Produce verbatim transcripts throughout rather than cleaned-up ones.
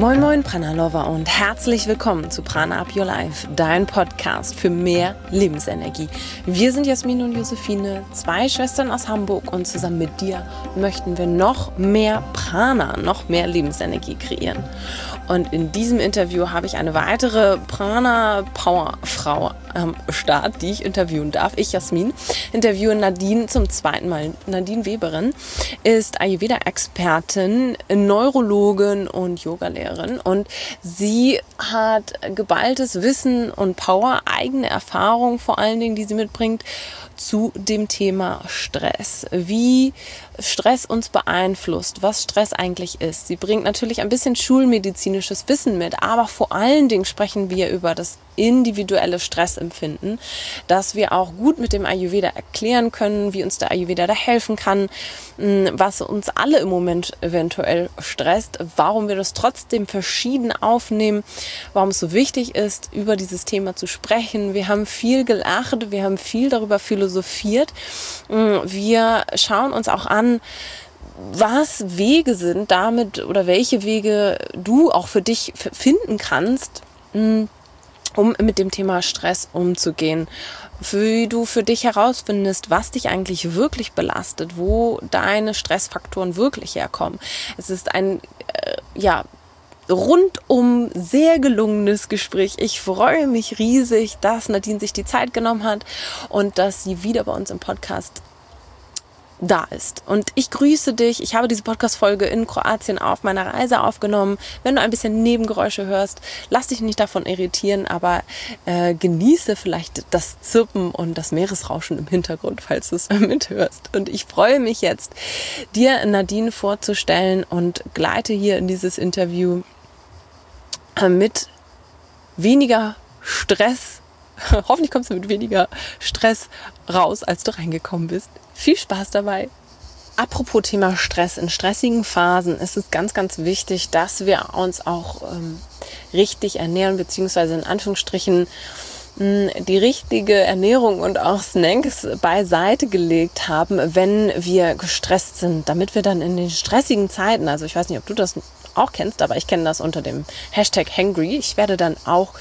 Moin Moin Prana Lover und herzlich willkommen zu Prana Up Your Life, dein Podcast für mehr Lebensenergie. Wir sind Jasmin und Josephine, zwei Schwestern aus Hamburg, und zusammen mit dir möchten wir noch mehr Prana, noch mehr Lebensenergie kreieren. Und in diesem Interview habe ich eine weitere Prana-Power-Frau am Start, die ich interviewen darf. Ich, Jasmin, interviewe Nadine zum zweiten Mal. Nadine Weberin ist Ayurveda-Expertin, Neurologin und Yogalehrerin. Und sie hat geballtes Wissen und Power, eigene Erfahrung vor allen Dingen, die sie mitbringt, zu dem Thema Stress. Wie Stress uns beeinflusst, was Stress eigentlich ist. Sie bringt natürlich ein bisschen schulmedizinisches Wissen mit, aber vor allen Dingen sprechen wir über das individuelle Stressempfinden, dass wir auch gut mit dem Ayurveda erklären können, wie uns der Ayurveda da helfen kann, was uns alle im Moment eventuell stresst, warum wir das trotzdem verschieden aufnehmen, warum es so wichtig ist, über dieses Thema zu sprechen. Wir haben viel gelacht, wir haben viel darüber philosophiert. Wir schauen uns auch an, was Wege sind damit oder welche Wege du auch für dich finden kannst, um mit dem Thema Stress umzugehen. Wie du für dich herausfindest, was dich eigentlich wirklich belastet, wo deine Stressfaktoren wirklich herkommen. Es ist ein, äh, ja, rundum sehr gelungenes Gespräch. Ich freue mich riesig, dass Nadine sich die Zeit genommen hat und dass sie wieder bei uns im Podcast da ist. Und ich grüße dich. Ich habe diese Podcast-Folge in Kroatien auf meiner Reise aufgenommen. Wenn du ein bisschen Nebengeräusche hörst, lass dich nicht davon irritieren, aber äh, genieße vielleicht das Zirpen und das Meeresrauschen im Hintergrund, falls du es mithörst. Und ich freue mich jetzt, dir Nadine vorzustellen und gleite hier in dieses Interview äh, mit weniger Stress. Hoffentlich kommst du mit weniger Stress raus, als du reingekommen bist. Viel Spaß dabei. Apropos Thema Stress. In stressigen Phasen ist es ganz, ganz wichtig, dass wir uns auch ähm, richtig ernähren, beziehungsweise in Anführungsstrichen mh, die richtige Ernährung und auch Snacks beiseite gelegt haben, wenn wir gestresst sind, damit wir dann in den stressigen Zeiten, also ich weiß nicht, ob du das auch kennst, aber ich kenne das unter dem Hashtag Hangry. Ich werde dann auch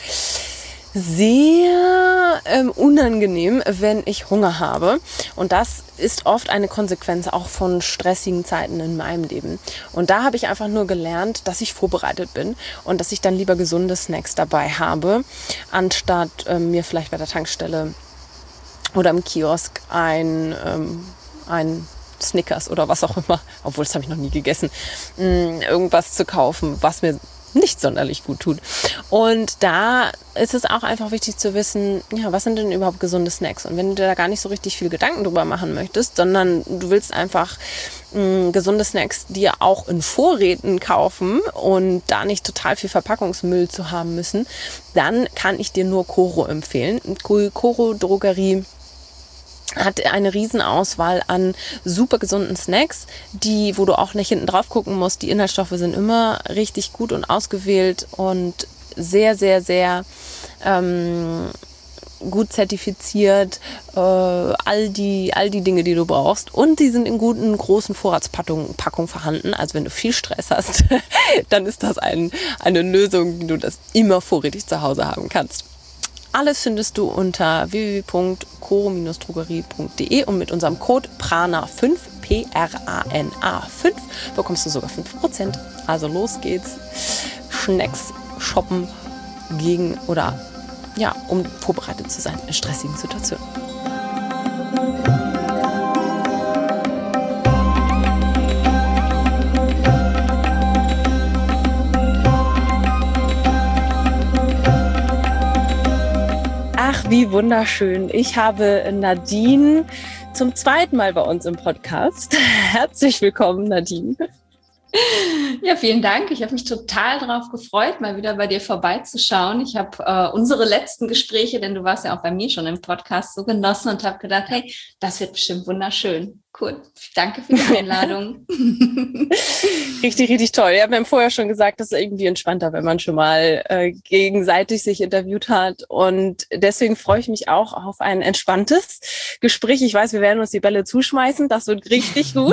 sehr ähm, unangenehm, wenn ich Hunger habe. Und das ist oft eine Konsequenz auch von stressigen Zeiten in meinem Leben. Und da habe ich einfach nur gelernt, dass ich vorbereitet bin und dass ich dann lieber gesunde Snacks dabei habe, anstatt ähm, mir vielleicht bei der Tankstelle oder im Kiosk ein, ähm, ein Snickers oder was auch immer, obwohl das habe ich noch nie gegessen, mh, irgendwas zu kaufen, was mir nicht sonderlich gut tut. Und da ist es auch einfach wichtig zu wissen, ja, was sind denn überhaupt gesunde Snacks? Und wenn du dir da gar nicht so richtig viel Gedanken drüber machen möchtest, sondern du willst einfach mh, gesunde Snacks dir auch in Vorräten kaufen und da nicht total viel Verpackungsmüll zu haben müssen, dann kann ich dir nur Coro empfehlen. Coro Drogerie hat eine Riesenauswahl an super gesunden Snacks, die, wo du auch nicht hinten drauf gucken musst. Die Inhaltsstoffe sind immer richtig gut und ausgewählt und sehr, sehr, sehr ähm, gut zertifiziert. Äh, all die, all die Dinge, die du brauchst. Und die sind in guten, großen Vorratspackungen Packung vorhanden. Also wenn du viel Stress hast, dann ist das ein, eine Lösung, wie du das immer vorrätig zu Hause haben kannst. Alles findest du unter w w w punkt coro drogerie punkt d e und mit unserem Code Prana fünf, P R A N A fünf, bekommst du sogar fünf Prozent. Also los geht's. Snacks shoppen gegen oder ja, um vorbereitet zu sein in stressigen Situationen. Ach, wie wunderschön. Ich habe Nadine zum zweiten Mal bei uns im Podcast. Herzlich willkommen, Nadine. Ja, vielen Dank. Ich habe mich total darauf gefreut, mal wieder bei dir vorbeizuschauen. Ich habe äh, unsere letzten Gespräche, denn du warst ja auch bei mir schon im Podcast, so genossen und habe gedacht, hey, das wird bestimmt wunderschön. cool. Danke für die Einladung. Richtig, richtig toll. Ja, wir haben vorher schon gesagt, das ist irgendwie entspannter, wenn man schon mal äh, gegenseitig sich interviewt hat. Und deswegen freue ich mich auch auf ein entspanntes Gespräch. Ich weiß, wir werden uns die Bälle zuschmeißen. Das wird richtig gut.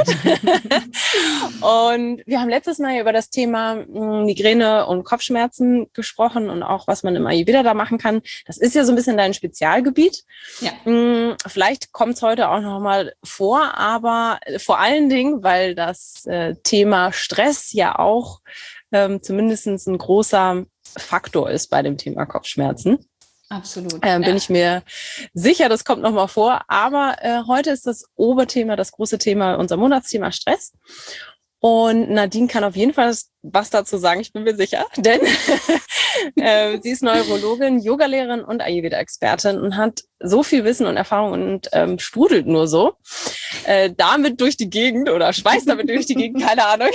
Und wir haben letztes Mal über das Thema Migräne und Kopfschmerzen gesprochen und auch, was man im Ayurveda da machen kann. Das ist ja so ein bisschen dein Spezialgebiet. Ja. Vielleicht kommt es heute auch noch mal vor, aber vor allen Dingen, weil das äh, Thema Stress ja auch ähm, zumindest ein großer Faktor ist bei dem Thema Kopfschmerzen. Absolut. Ähm, bin ja. ich mir sicher, das kommt noch mal vor. Aber äh, heute ist das Oberthema, das große Thema, unser Monatsthema Stress. Und Nadine kann auf jeden Fall was dazu sagen, ich bin mir sicher, denn äh, sie ist Neurologin, Yogalehrerin und Ayurveda-Expertin und hat so viel Wissen und Erfahrung und ähm, sprudelt nur so äh, damit durch die Gegend oder schweißt damit durch die Gegend, keine Ahnung.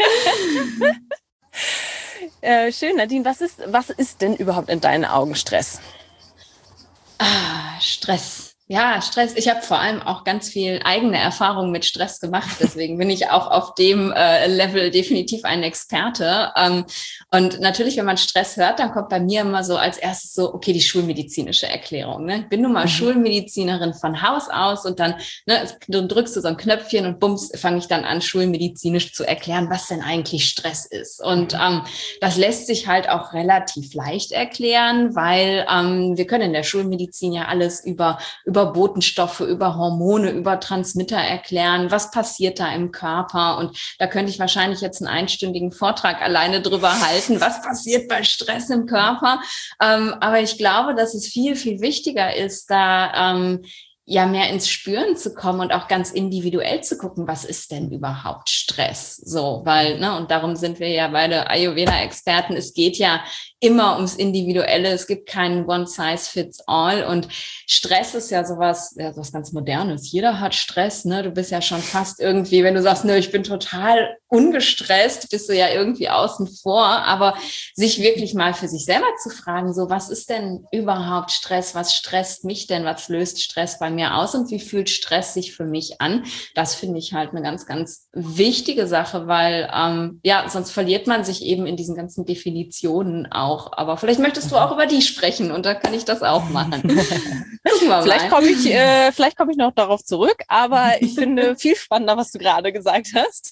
äh, schön, Nadine, was ist, was ist denn überhaupt in deinen Augen Stress? Ah, Stress. Ja, Stress. Ich habe vor allem auch ganz viel eigene Erfahrung mit Stress gemacht. Deswegen bin ich auch auf dem äh, Level definitiv ein Experte. Ähm, und natürlich, wenn man Stress hört, dann kommt bei mir immer so als erstes so, okay, die schulmedizinische Erklärung. Ne? Ich bin nun mal mhm. Schulmedizinerin von Haus aus und dann ne, du drückst du so ein Knöpfchen und bums, fange ich dann an, schulmedizinisch zu erklären, was denn eigentlich Stress ist. Und ähm, das lässt sich halt auch relativ leicht erklären, weil ähm, wir können in der Schulmedizin ja alles über über über Botenstoffe, über Hormone, über Transmitter erklären, was passiert da im Körper. Und da könnte ich wahrscheinlich jetzt einen einstündigen Vortrag alleine drüber halten, was passiert bei Stress im Körper. Ähm, aber ich glaube, dass es viel, viel wichtiger ist, da ähm, ja mehr ins Spüren zu kommen und auch ganz individuell zu gucken, was ist denn überhaupt Stress? So, weil, ne, und darum sind wir ja beide Ayurveda-Experten. Es geht ja immer ums Individuelle. Es gibt keinen One-Size-Fits-All. Und Stress ist ja sowas, ja, sowas ganz Modernes. Jeder hat Stress, ne? Du bist ja schon fast irgendwie, wenn du sagst, ne, ich bin total ungestresst, bist du ja irgendwie außen vor. Aber sich wirklich mal für sich selber zu fragen, so, was ist denn überhaupt Stress? Was stresst mich denn? Was löst Stress bei mir aus? Und wie fühlt Stress sich für mich an? Das finde ich halt eine ganz, ganz wichtige Sache, weil, ähm, ja, sonst verliert man sich eben in diesen ganzen Definitionen auch. Auch, aber vielleicht möchtest du auch über die sprechen und da kann ich das auch machen. Gucken wir mal. Vielleicht komme ich, äh, vielleicht komme ich noch darauf zurück, aber ich finde viel spannender, was du gerade gesagt hast.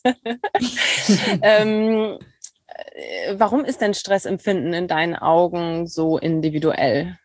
ähm, äh, warum ist denn Stressempfinden in deinen Augen so individuell?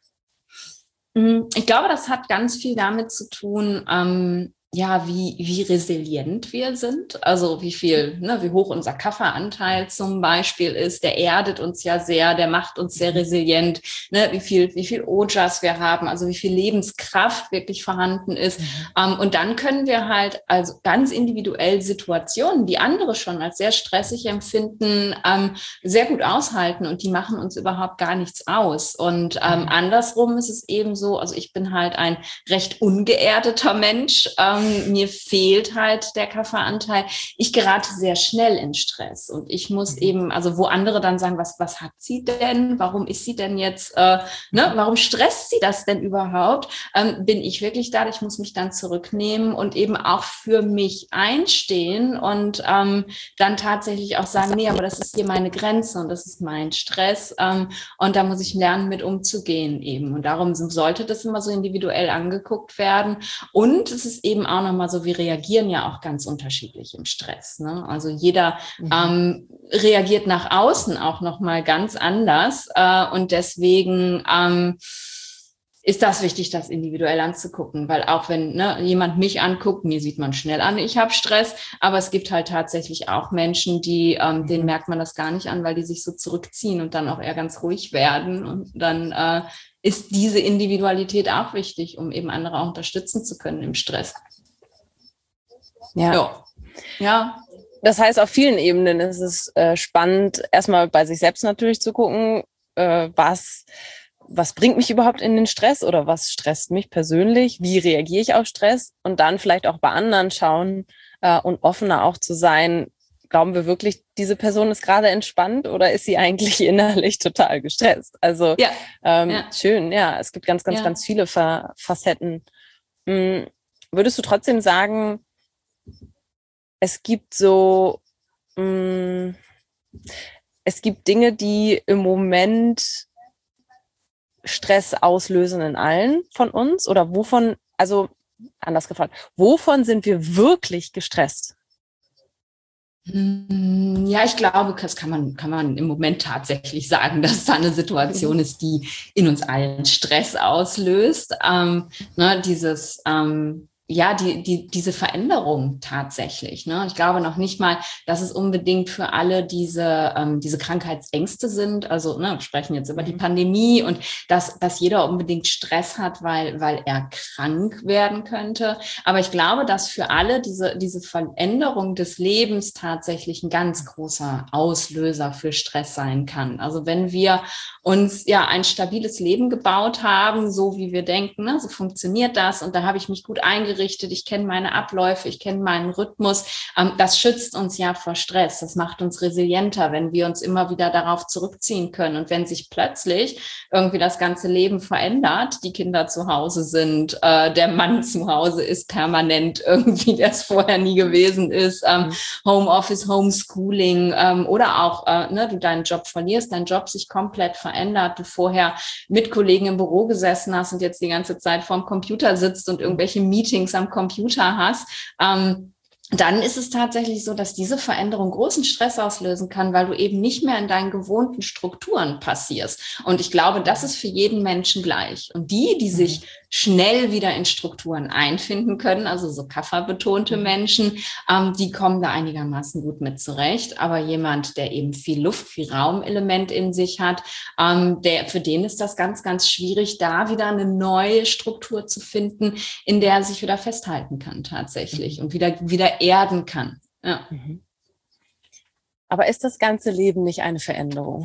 Ich glaube, das hat ganz viel damit zu tun, ähm, ja, wie, wie resilient wir sind, also wie viel, ne, wie hoch unser Kafferanteil zum Beispiel ist, der erdet uns ja sehr, der macht uns sehr resilient, ne, wie viel, wie viel Ojas wir haben, also wie viel Lebenskraft wirklich vorhanden ist. Mhm. Um, und dann können wir halt also ganz individuell Situationen, die andere schon als sehr stressig empfinden, um, sehr gut aushalten und die machen uns überhaupt gar nichts aus. Und um, mhm. andersrum ist es eben so, also ich bin halt ein recht ungeerdeter Mensch, um, mir fehlt halt der Kafferanteil. Ich gerate sehr schnell in Stress und ich muss mhm. eben, also wo andere dann sagen, was, was hat sie denn? Warum ist sie denn jetzt, äh, ne? Warum stresst sie das denn überhaupt? Ähm, bin ich wirklich da? Ich muss mich dann zurücknehmen und eben auch für mich einstehen und ähm, dann tatsächlich auch sagen, nee, aber das ist hier meine Grenze und das ist mein Stress ähm, und da muss ich lernen, mit umzugehen eben. Und darum sollte das immer so individuell angeguckt werden. Und es ist eben auch nochmal so, wir reagieren ja auch ganz unterschiedlich im Stress. Ne? Also jeder mhm. ähm, reagiert nach außen auch nochmal ganz anders. Äh, und deswegen ähm, ist das wichtig, das individuell anzugucken. Weil auch wenn ne, jemand mich anguckt, mir sieht man schnell an, ich habe Stress. Aber es gibt halt tatsächlich auch Menschen, die ähm, mhm. denen merkt man das gar nicht an, weil die sich so zurückziehen und dann auch eher ganz ruhig werden. Und dann äh, ist diese Individualität auch wichtig, um eben andere auch unterstützen zu können im Stress. Ja. ja. Ja. Das heißt, auf vielen Ebenen ist es äh, spannend, erstmal bei sich selbst natürlich zu gucken, äh, was, was bringt mich überhaupt in den Stress oder was stresst mich persönlich, wie reagiere ich auf Stress und dann vielleicht auch bei anderen schauen äh, und offener auch zu sein, glauben wir wirklich, diese Person ist gerade entspannt oder ist sie eigentlich innerlich total gestresst? Also ja. Ähm, ja. schön, ja, es gibt ganz, ganz, ja. ganz viele Fa- Facetten. Hm, würdest du trotzdem sagen, es gibt so, mh, es gibt Dinge, die im Moment Stress auslösen in allen von uns, oder wovon, also anders gefragt, wovon sind wir wirklich gestresst? Ja, ich glaube, das kann man, kann man im Moment tatsächlich sagen, dass es da eine Situation ist, die in uns allen Stress auslöst. Ähm, ne, dieses, ähm, ja, die, die, diese Veränderung tatsächlich. Ne? Ich glaube noch nicht mal, dass es unbedingt für alle diese, ähm, diese Krankheitsängste sind. Also, ne, wir sprechen jetzt über die Pandemie und dass, dass jeder unbedingt Stress hat, weil, weil er krank werden könnte. Aber ich glaube, dass für alle diese, diese Veränderung des Lebens tatsächlich ein ganz großer Auslöser für Stress sein kann. Also wenn wir uns ja ein stabiles Leben gebaut haben, so wie wir denken, ne, so funktioniert das und da habe ich mich gut eingerichtet, ich kenne meine Abläufe, ich kenne meinen Rhythmus, ähm, das schützt uns ja vor Stress, das macht uns resilienter, wenn wir uns immer wieder darauf zurückziehen können und wenn sich plötzlich irgendwie das ganze Leben verändert, die Kinder zu Hause sind, äh, der Mann zu Hause ist permanent irgendwie, der es vorher nie gewesen ist, ähm, Homeoffice, Homeschooling ähm, oder auch, äh, ne, du deinen Job verlierst, dein Job sich komplett verändert, du vorher mit Kollegen im Büro gesessen hast und jetzt die ganze Zeit vorm Computer sitzt und irgendwelche Meetings am Computer hast, ähm, dann ist es tatsächlich so, dass diese Veränderung großen Stress auslösen kann, weil du eben nicht mehr in deinen gewohnten Strukturen passierst. Und ich glaube, das ist für jeden Menschen gleich. Und die, die sich schnell wieder in Strukturen einfinden können, also so kafferbetonte Menschen, ähm, die kommen da einigermaßen gut mit zurecht. Aber jemand, der eben viel Luft, viel Raumelement in sich hat, ähm, der, für den ist das ganz, ganz schwierig, da wieder eine neue Struktur zu finden, in der er sich wieder festhalten kann tatsächlich und wieder, wieder erden kann. Ja. Aber ist das ganze Leben nicht eine Veränderung?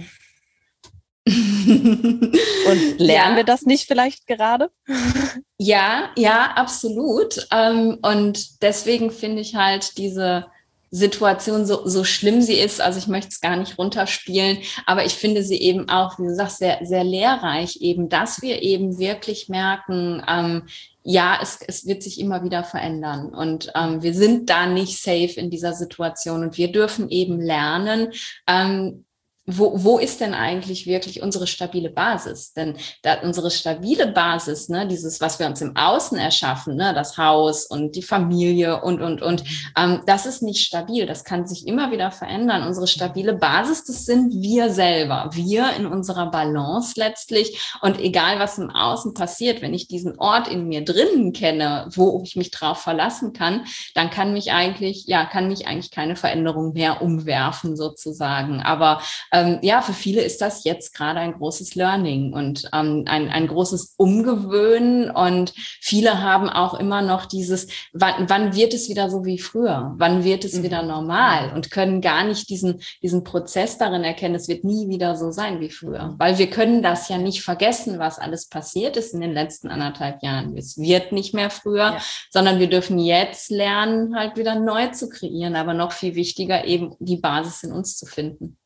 Und lernen ja. wir das nicht vielleicht gerade? Ja, ja, absolut. Ähm, und deswegen finde ich halt diese Situation, so, so schlimm sie ist, also ich möchte es gar nicht runterspielen, aber ich finde sie eben auch, wie du sagst, sehr, sehr lehrreich eben, dass wir eben wirklich merken, ähm, ja, es, es wird sich immer wieder verändern und ähm, wir sind da nicht safe in dieser Situation und wir dürfen eben lernen, ähm, Wo, wo ist denn eigentlich wirklich unsere stabile Basis? Denn da unsere stabile Basis, ne, dieses, was wir uns im Außen erschaffen, ne, das Haus und die Familie und, und, und, ähm, das ist nicht stabil. Das kann sich immer wieder verändern. Unsere stabile Basis, das sind wir selber. Wir in unserer Balance letztlich. Und egal, was im Außen passiert, wenn ich diesen Ort in mir drinnen kenne, wo ich mich drauf verlassen kann, dann kann mich eigentlich, ja, kann mich eigentlich keine Veränderung mehr umwerfen sozusagen. Aber Ähm, ja, für viele ist das jetzt gerade ein großes Learning und ähm, ein, ein großes Umgewöhnen und viele haben auch immer noch dieses, wann, wann wird es wieder so wie früher? Wann wird es wieder normal? Und können gar nicht diesen, diesen Prozess darin erkennen, es wird nie wieder so sein wie früher. Weil wir können das ja nicht vergessen, was alles passiert ist in den letzten anderthalb Jahren. Es wird nicht mehr früher, ja. sondern wir dürfen jetzt lernen, halt wieder neu zu kreieren, aber noch viel wichtiger eben die Basis in uns zu finden.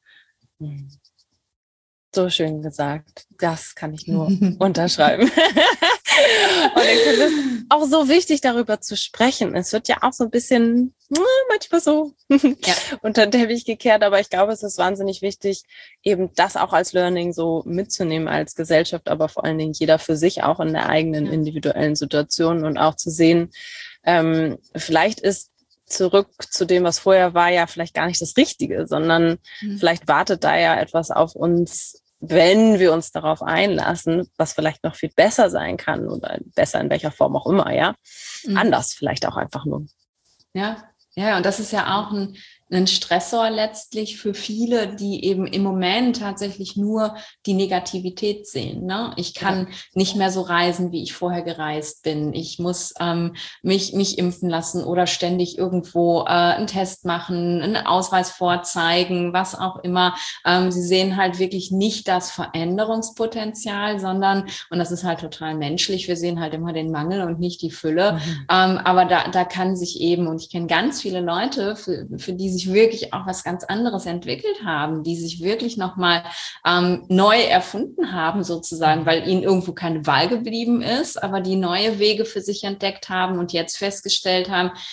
So schön gesagt. Das kann ich nur unterschreiben. Und ich finde es auch so wichtig, darüber zu sprechen. Es wird ja auch so ein bisschen, manchmal so ja. unter den Teppich gekehrt, aber ich glaube, es ist wahnsinnig wichtig, eben das auch als Learning so mitzunehmen als Gesellschaft, aber vor allen Dingen jeder für sich auch in der eigenen ja. individuellen Situation und auch zu sehen, ähm, vielleicht ist zurück zu dem, was vorher war, ja vielleicht gar nicht das Richtige, sondern mhm. vielleicht wartet da ja etwas auf uns, wenn wir uns darauf einlassen, was vielleicht noch viel besser sein kann oder besser in welcher Form auch immer, ja. Mhm. Anders vielleicht auch einfach nur. Ja, ja, und das ist ja auch ein, ein Stressor letztlich für viele, die eben im Moment tatsächlich nur die Negativität sehen. Ne? Ich kann ja. nicht mehr so reisen, wie ich vorher gereist bin. Ich muss ähm, mich, mich impfen lassen oder ständig irgendwo äh, einen Test machen, einen Ausweis vorzeigen, was auch immer. Ähm, sie sehen halt wirklich nicht das Veränderungspotenzial, sondern, und das ist halt total menschlich, wir sehen halt immer den Mangel und nicht die Fülle. Mhm. Ähm, aber da, da kann sich eben, und ich kenne ganz viele Leute, für, für die sich wirklich auch was ganz anderes entwickelt haben, die sich wirklich nochmal ähm, neu erfunden haben sozusagen, weil ihnen irgendwo keine Wahl geblieben ist, aber die neue Wege für sich entdeckt haben und jetzt festgestellt haben,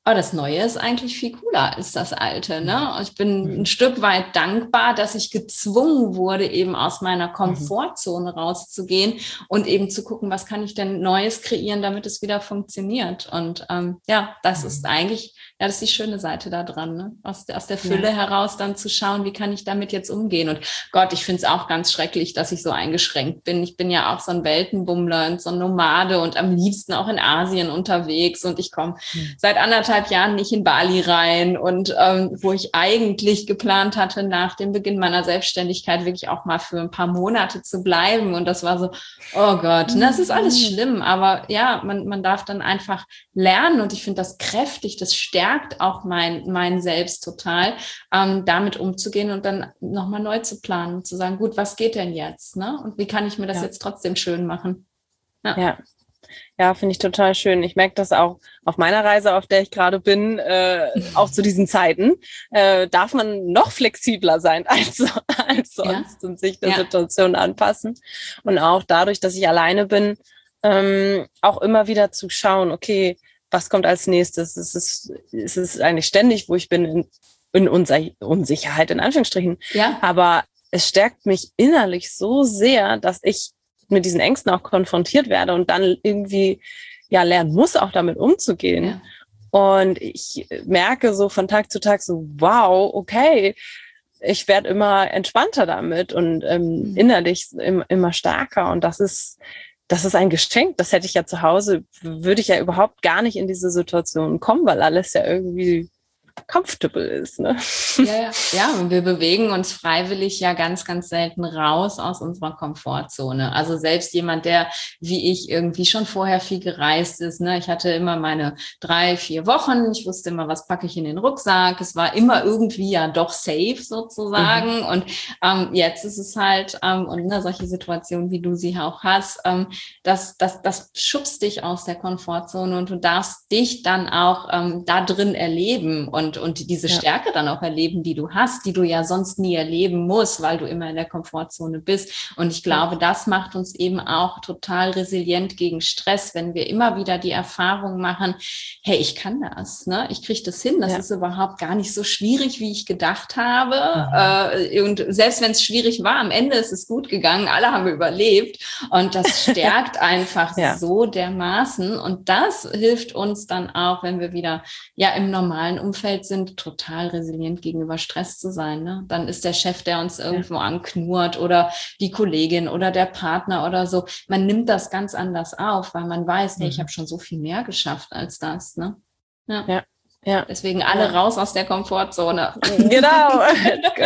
Oh, das Neue ist eigentlich viel cooler als das Alte, ne? Ich bin ein Stück weit dankbar, dass ich gezwungen wurde, eben aus meiner Komfortzone rauszugehen und eben zu gucken, was kann ich denn Neues kreieren, damit es wieder funktioniert. Und ähm, ja, das ist eigentlich, ja, das ist die schöne Seite da dran, ne? Aus, aus der Fülle ja. heraus dann zu schauen, wie kann ich damit jetzt umgehen. Und Gott, ich finde es auch ganz schrecklich, dass ich so eingeschränkt bin. Ich bin ja auch so ein Weltenbummler und so ein Nomade und am liebsten auch in Asien unterwegs. Und ich komme mhm. seit anderthalb Jahren nicht in Bali rein und ähm, wo ich eigentlich geplant hatte, nach dem Beginn meiner Selbstständigkeit wirklich auch mal für ein paar Monate zu bleiben. Und das war so, oh Gott, ne, das ist alles schlimm. Aber ja, man, man darf dann einfach lernen und ich finde das kräftig, das stärkt auch mein, mein Selbst total, ähm, damit umzugehen und dann nochmal neu zu planen und zu sagen, gut, was geht denn jetzt? Ne? Und wie kann ich mir das ja. jetzt trotzdem schön machen? Ja. ja. Ja, finde ich total schön. Ich merke das auch auf meiner Reise, auf der ich gerade bin, äh, auch zu diesen Zeiten, äh, darf man noch flexibler sein als, als sonst ja. und sich der ja. Situation anpassen. Und auch dadurch, dass ich alleine bin, ähm, auch immer wieder zu schauen, okay, was kommt als nächstes? Es ist, es ist eigentlich ständig, wo ich bin, in, in Unsicher- Unsicherheit, in Anführungsstrichen. Ja. Aber es stärkt mich innerlich so sehr, dass ich mit diesen Ängsten auch konfrontiert werde und dann irgendwie ja lernen muss, auch damit umzugehen. Ja. Und ich merke so von Tag zu Tag so, wow, okay, ich werde immer entspannter damit und ähm, mhm. innerlich im, immer stärker. Und das ist, das ist ein Geschenk. Das hätte ich ja zu Hause, würde ich ja überhaupt gar nicht in diese Situation kommen, weil alles ja irgendwie comfortable ist, ne? Ja, ja, ja, und wir bewegen uns freiwillig ja ganz, ganz selten raus aus unserer Komfortzone. Also selbst jemand, der wie ich irgendwie schon vorher viel gereist ist, ne? Ich hatte immer meine drei, vier Wochen. Ich wusste immer, was packe ich in den Rucksack. Es war immer irgendwie ja doch safe sozusagen. Mhm. Und ähm, jetzt ist es halt, ähm, und ne, solche Situationen, wie du sie auch hast, ähm, das, das, das schubst dich aus der Komfortzone und du darfst dich dann auch ähm, da drin erleben und Und, und diese ja. Stärke dann auch erleben, die du hast, die du ja sonst nie erleben musst, weil du immer in der Komfortzone bist. Und ich glaube, das macht uns eben auch total resilient gegen Stress, wenn wir immer wieder die Erfahrung machen, hey, ich kann das, ne? Ich kriege das hin, das ja. ist überhaupt gar nicht so schwierig, wie ich gedacht habe. Mhm. Äh, und selbst wenn es schwierig war, am Ende ist es gut gegangen, alle haben überlebt. Und das stärkt einfach ja. so dermaßen. Und das hilft uns dann auch, wenn wir wieder ja im normalen Umfeld sind, total resilient gegenüber Stress zu sein. Ne? Dann ist der Chef, der uns irgendwo ja. anknurrt oder die Kollegin oder der Partner oder so. Man nimmt das ganz anders auf, weil man weiß, mhm. hey, ich habe schon so viel mehr geschafft als das. Ne? Ja. ja. Ja. Deswegen alle ja. raus aus der Komfortzone. Genau, let's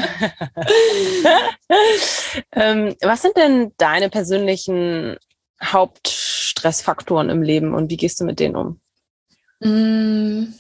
go. ähm, was sind denn deine persönlichen Hauptstressfaktoren im Leben und wie gehst du mit denen um? Mm.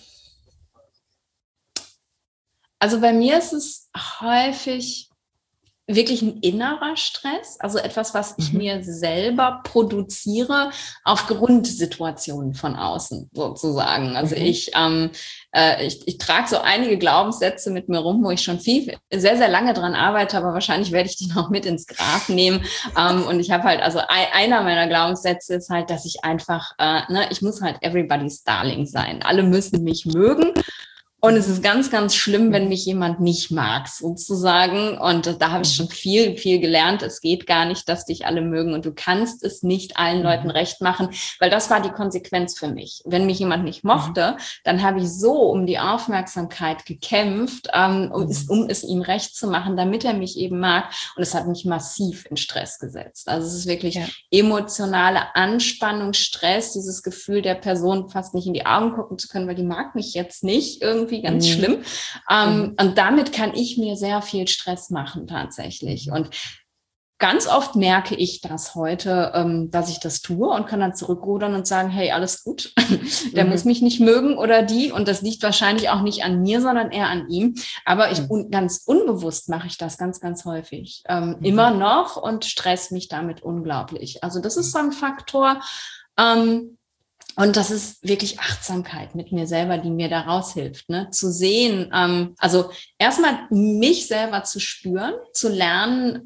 Also bei mir ist es häufig wirklich ein innerer Stress, also etwas, was ich mhm. mir selber produziere aufgrund Situationen von außen sozusagen. Also mhm. ich, ähm, äh, ich, ich trage so einige Glaubenssätze mit mir rum, wo ich schon viel, sehr, sehr lange dran arbeite, aber wahrscheinlich werde ich die noch mit ins Grab nehmen. ähm, und ich habe halt, also ein, einer meiner Glaubenssätze ist halt, dass ich einfach, äh, ne, ich muss halt everybody's darling sein. Alle müssen mich mögen. Und es ist ganz, ganz schlimm, wenn mich jemand nicht mag, sozusagen. Und da habe ich schon viel, viel gelernt. Es geht gar nicht, dass dich alle mögen. Und du kannst es nicht allen Leuten recht machen, weil das war die Konsequenz für mich. Wenn mich jemand nicht mochte, dann habe ich so um die Aufmerksamkeit gekämpft, ähm, um, es, um es ihm recht zu machen, damit er mich eben mag. Und es hat mich massiv in Stress gesetzt. Also es ist wirklich ja. emotionale Anspannung, Stress, dieses Gefühl der Person fast nicht in die Augen gucken zu können, weil die mag mich jetzt nicht irgendwie. Ganz mhm. schlimm. Ähm, mhm. Und damit kann ich mir sehr viel Stress machen tatsächlich. Und ganz oft merke ich das heute, ähm, dass ich das tue und kann dann zurückrudern und sagen, hey, alles gut. Der mhm. muss mich nicht mögen oder die. Und das liegt wahrscheinlich auch nicht an mir, sondern eher an ihm. Aber ich un- ganz unbewusst mache ich das ganz, ganz häufig. Ähm, mhm. Immer noch und stress mich damit unglaublich. Also das ist so ein Faktor. Ähm, Und das ist wirklich Achtsamkeit mit mir selber, die mir da raushilft, ne? Zu sehen, ähm, also erstmal mich selber zu spüren, zu lernen,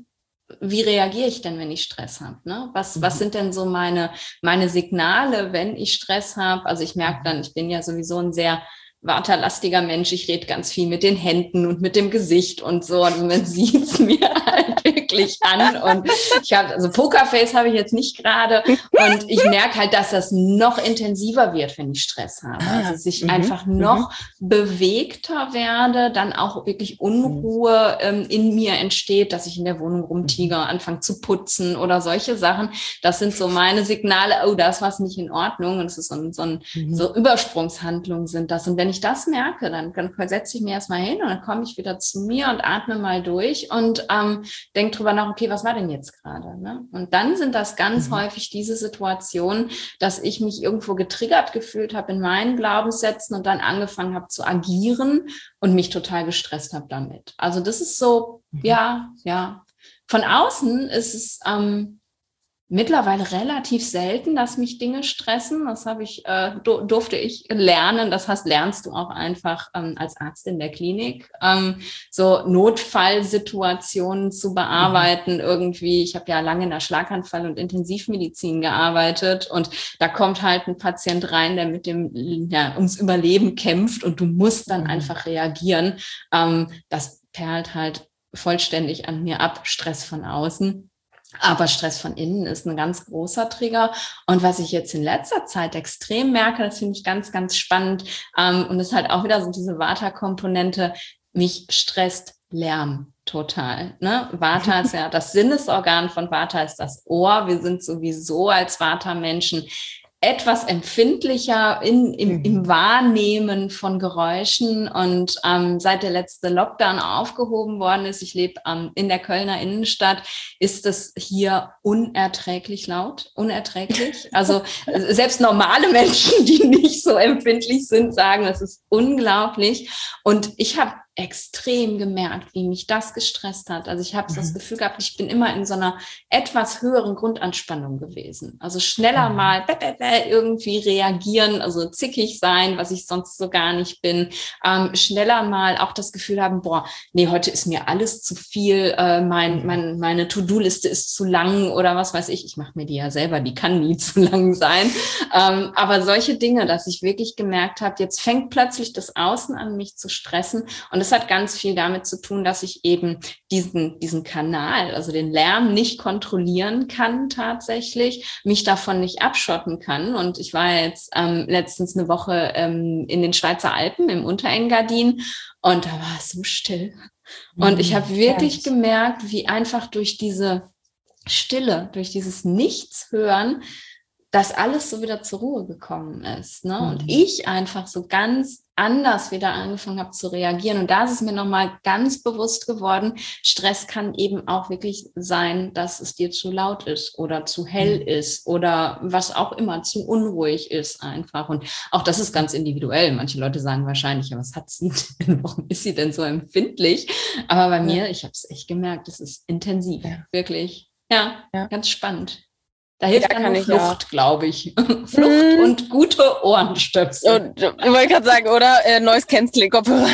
wie reagiere ich denn, wenn ich Stress habe? Ne? Was, mhm. was sind denn so meine, meine Signale, wenn ich Stress habe? Also ich merke dann, ich bin ja sowieso ein sehr waterlastiger Mensch. Ich rede ganz viel mit den Händen und mit dem Gesicht und so. Und man sieht es mir halt wirklich an. Und ich habe, also Pokerface habe ich jetzt nicht gerade. Und ich merke halt, dass das noch intensiver wird, wenn ich Stress habe. Also dass ich mhm. einfach noch mhm. bewegter werde, dann auch wirklich Unruhe ähm, in mir entsteht, dass ich in der Wohnung rumtiger, anfange zu putzen oder solche Sachen. Das sind so meine Signale, oh, da ist was nicht in Ordnung. Und es ist so, ein, so, ein, mhm. so Übersprungshandlungen sind das. Und wenn ich das merke, dann, dann setze ich mir erstmal hin und dann komme ich wieder zu mir und atme mal durch und ähm, denke drüber nach, okay, was war denn jetzt gerade? Ne? Und dann sind das ganz mhm. häufig diese Situationen, dass ich mich irgendwo getriggert gefühlt habe in meinen Glaubenssätzen und dann angefangen habe zu agieren und mich total gestresst habe damit. Also das ist so, mhm. ja, ja. Von außen ist es ähm, mittlerweile relativ selten, dass mich Dinge stressen. Das habe ich, äh, durfte ich lernen. Das heißt, lernst du auch einfach ähm, als Arzt in der Klinik, ähm, so Notfallsituationen zu bearbeiten. Mhm. Irgendwie, ich habe ja lange in der Schlaganfall- und Intensivmedizin gearbeitet und da kommt halt ein Patient rein, der mit dem, ja, ums Überleben kämpft und du musst dann mhm. einfach reagieren. Ähm, das perlt halt vollständig an mir ab, Stress von außen. Aber Stress von innen ist ein ganz großer Trigger. Und was ich jetzt in letzter Zeit extrem merke, das finde ich ganz, ganz spannend. Ähm, und das ist halt auch wieder so diese Vata-Komponente. Mich stresst Lärm total. Ne? Vata ist ja das Sinnesorgan von Vata ist das Ohr. Wir sind sowieso als Vata-Menschen etwas empfindlicher in, im, mhm. im Wahrnehmen von Geräuschen. Und ähm, seit der letzte Lockdown aufgehoben worden ist, ich lebe ähm, in der Kölner Innenstadt, ist es hier unerträglich laut, unerträglich. Also selbst normale Menschen, die nicht so empfindlich sind, sagen, das ist unglaublich. Und ich habe extrem gemerkt, wie mich das gestresst hat. Also ich habe mhm. das Gefühl gehabt, ich bin immer in so einer etwas höheren Grundanspannung gewesen. Also schneller mhm. mal bäh, bäh, bäh, irgendwie reagieren, also zickig sein, was ich sonst so gar nicht bin. Ähm, schneller mal auch das Gefühl haben, boah, nee, heute ist mir alles zu viel, äh, mein, mhm. mein, meine To-Do-Liste ist zu lang oder was weiß ich. Ich mache mir die ja selber, die kann nie zu lang sein. Ähm, aber solche Dinge, dass ich wirklich gemerkt habe, jetzt fängt plötzlich das Außen an, mich zu stressen. Und das hat ganz viel damit zu tun, dass ich eben diesen, diesen Kanal, also den Lärm nicht kontrollieren kann tatsächlich, mich davon nicht abschotten kann. Und ich war jetzt ähm, letztens eine Woche ähm, in den Schweizer Alpen im Unterengadin und da war es so still. Und ich habe wirklich gemerkt, wie einfach durch diese Stille, durch dieses Nichtshören, dass alles so wieder zur Ruhe gekommen ist. Ne? Mhm. Und ich einfach so ganz anders wieder angefangen habe zu reagieren. Und da ist es mir nochmal ganz bewusst geworden, Stress kann eben auch wirklich sein, dass es dir zu laut ist oder zu hell mhm. ist oder was auch immer, zu unruhig ist einfach. Und auch das ist ganz individuell. Manche Leute sagen wahrscheinlich, ja, was hat sie denn? Warum ist sie denn so empfindlich? Aber bei ja. mir, ich habe es echt gemerkt, es ist intensiv, ja. wirklich. Ja, ja, ganz spannend. Da hilft ja, dann nur Flucht, glaube ich. Flucht hm. und gute Ohrenstöpsel. Und, ich wollte gerade sagen, oder? Äh, neues Canceling-Kopfhörer.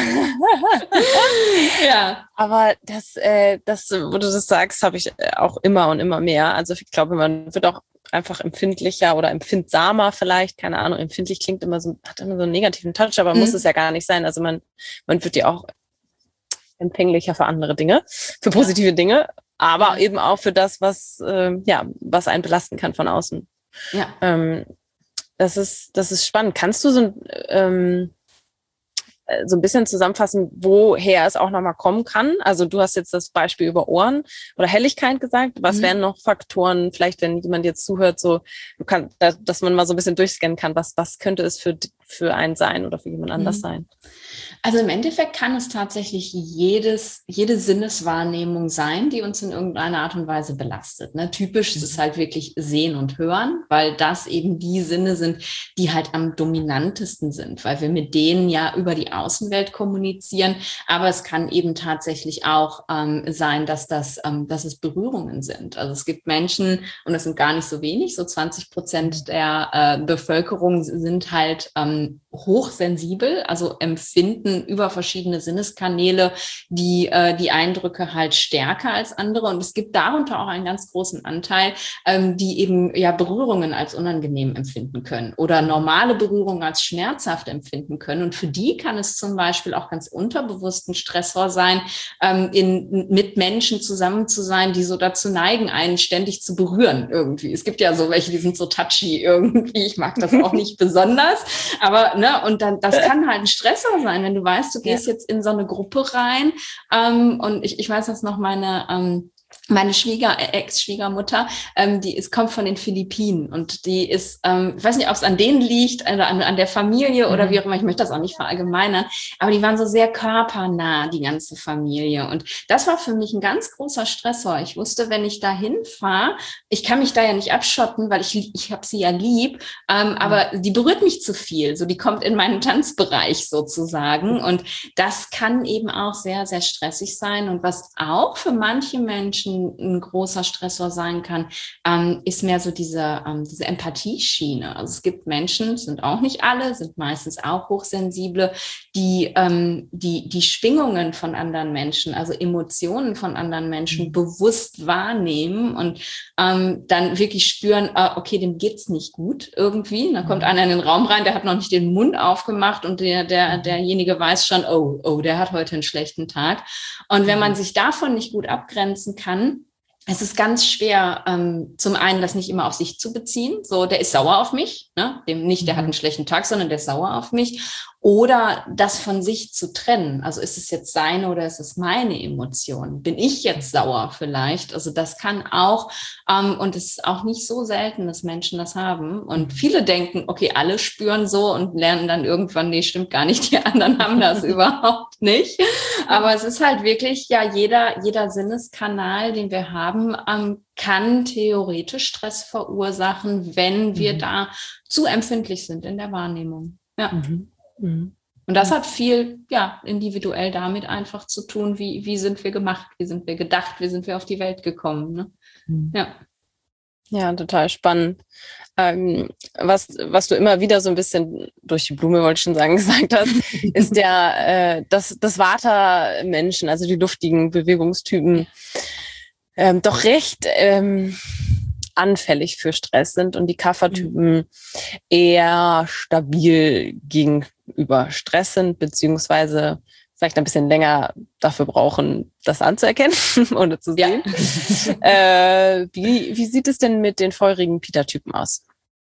Ja. Aber das, äh, das, wo du das sagst, habe ich auch immer und immer mehr. Also ich glaube, man wird auch einfach empfindlicher oder empfindsamer vielleicht, keine Ahnung. Empfindlich klingt immer so, hat immer so einen negativen Touch, aber hm. muss es ja gar nicht sein. Also man, man wird ja auch empfänglicher für andere Dinge, für positive ja. Dinge. Aber ja. eben auch für das, was äh, ja, was einen belasten kann von außen. Ja. Ähm, das ist, das ist spannend. Kannst du so, ähm, so ein bisschen zusammenfassen, woher es auch nochmal kommen kann? Also du hast jetzt das Beispiel über Ohren oder Helligkeit gesagt. Was mhm. wären noch Faktoren, vielleicht wenn jemand jetzt zuhört, so du kann, dass man mal so ein bisschen durchscannen kann, was, was könnte es für, für einen sein oder für jemand anders mhm. sein? Also im Endeffekt kann es tatsächlich jedes, jede Sinneswahrnehmung sein, die uns in irgendeiner Art und Weise belastet. Ne? Typisch ist es halt wirklich Sehen und Hören, weil das eben die Sinne sind, die halt am dominantesten sind, weil wir mit denen ja über die Außenwelt kommunizieren. Aber es kann eben tatsächlich auch ähm, sein, dass das, ähm, dass es Berührungen sind. Also es gibt Menschen, und das sind gar nicht so wenig, so zwanzig Prozent der äh, Bevölkerung sind halt ähm, hochsensibel, also empfinden über verschiedene Sinneskanäle die, äh, die Eindrücke halt stärker als andere. Und es gibt darunter auch einen ganz großen Anteil, ähm, die eben ja Berührungen als unangenehm empfinden können oder normale Berührungen als schmerzhaft empfinden können. Und für die kann es zum Beispiel auch ganz unterbewusst ein Stressor sein, ähm, in, mit Menschen zusammen zu sein, die so dazu neigen, einen ständig zu berühren irgendwie. Es gibt ja so welche, die sind so touchy irgendwie. Ich mag das auch nicht besonders, aber ne, und dann, das kann halt ein Stressor sein, wenn du weißt, du gehst ja. jetzt in so eine Gruppe rein, ähm, und ich, ich weiß das noch, meine, ähm, meine Schwieger, Ex-Schwiegermutter, ähm, die ist, kommt von den Philippinen und die ist, ähm, ich weiß nicht, ob es an denen liegt, oder an, an der Familie oder mhm. wie auch immer, ich möchte das auch nicht verallgemeinern, aber die waren so sehr körpernah, die ganze Familie. Und das war für mich ein ganz großer Stressor. Ich wusste, wenn ich da hinfahre, ich kann mich da ja nicht abschotten, weil ich, ich habe sie ja lieb, ähm, mhm. aber die berührt mich zu viel. So, die kommt in meinen Tanzbereich sozusagen. Und das kann eben auch sehr, sehr stressig sein. Und was auch für manche Menschen ein großer Stressor sein kann, ähm, ist mehr so diese, ähm, diese Empathieschiene. Also es gibt Menschen, sind auch nicht alle, sind meistens auch Hochsensible, die, ähm, die die Schwingungen von anderen Menschen, also Emotionen von anderen Menschen mhm. bewusst wahrnehmen und ähm, dann wirklich spüren, äh, okay, dem geht's nicht gut irgendwie. Da kommt mhm. einer in den Raum rein, der hat noch nicht den Mund aufgemacht und der, der, derjenige weiß schon, oh, oh, der hat heute einen schlechten Tag. Und wenn man sich davon nicht gut abgrenzen kann, es ist ganz schwer, ähm, zum einen das nicht immer auf sich zu beziehen. So, der ist sauer auf mich, ne? Dem nicht, der hat einen schlechten Tag, sondern der ist sauer auf mich. Oder das von sich zu trennen. Also ist es jetzt seine oder ist es meine Emotion? Bin ich jetzt sauer vielleicht? Also das kann auch, ähm, und es ist auch nicht so selten, dass Menschen das haben. Und viele denken, okay, alle spüren so und lernen dann irgendwann, nee, stimmt gar nicht, die anderen haben das überhaupt nicht. Aber es ist halt wirklich, ja, jeder, jeder Sinneskanal, den wir haben, ähm, kann theoretisch Stress verursachen, wenn wir mhm. da zu empfindlich sind in der Wahrnehmung. Ja. Mhm. Und das hat viel, ja, individuell damit einfach zu tun, wie, wie sind wir gemacht, wie sind wir gedacht, wie sind wir auf die Welt gekommen. Ne? Mhm. Ja. Ja, total spannend. Ähm, was, was du immer wieder so ein bisschen durch die Blume, wollte ich schon sagen, gesagt hast, ist der, äh, dass das Vata-Menschen, also die luftigen Bewegungstypen, ähm, doch recht ähm, anfällig für Stress sind und die Kapha-Typen eher stabil gegenüber Stress sind, beziehungsweise vielleicht ein bisschen länger dafür brauchen, das anzuerkennen oder zu sehen. Ja. äh, wie, wie sieht es denn mit den feurigen Pitta-Typen aus?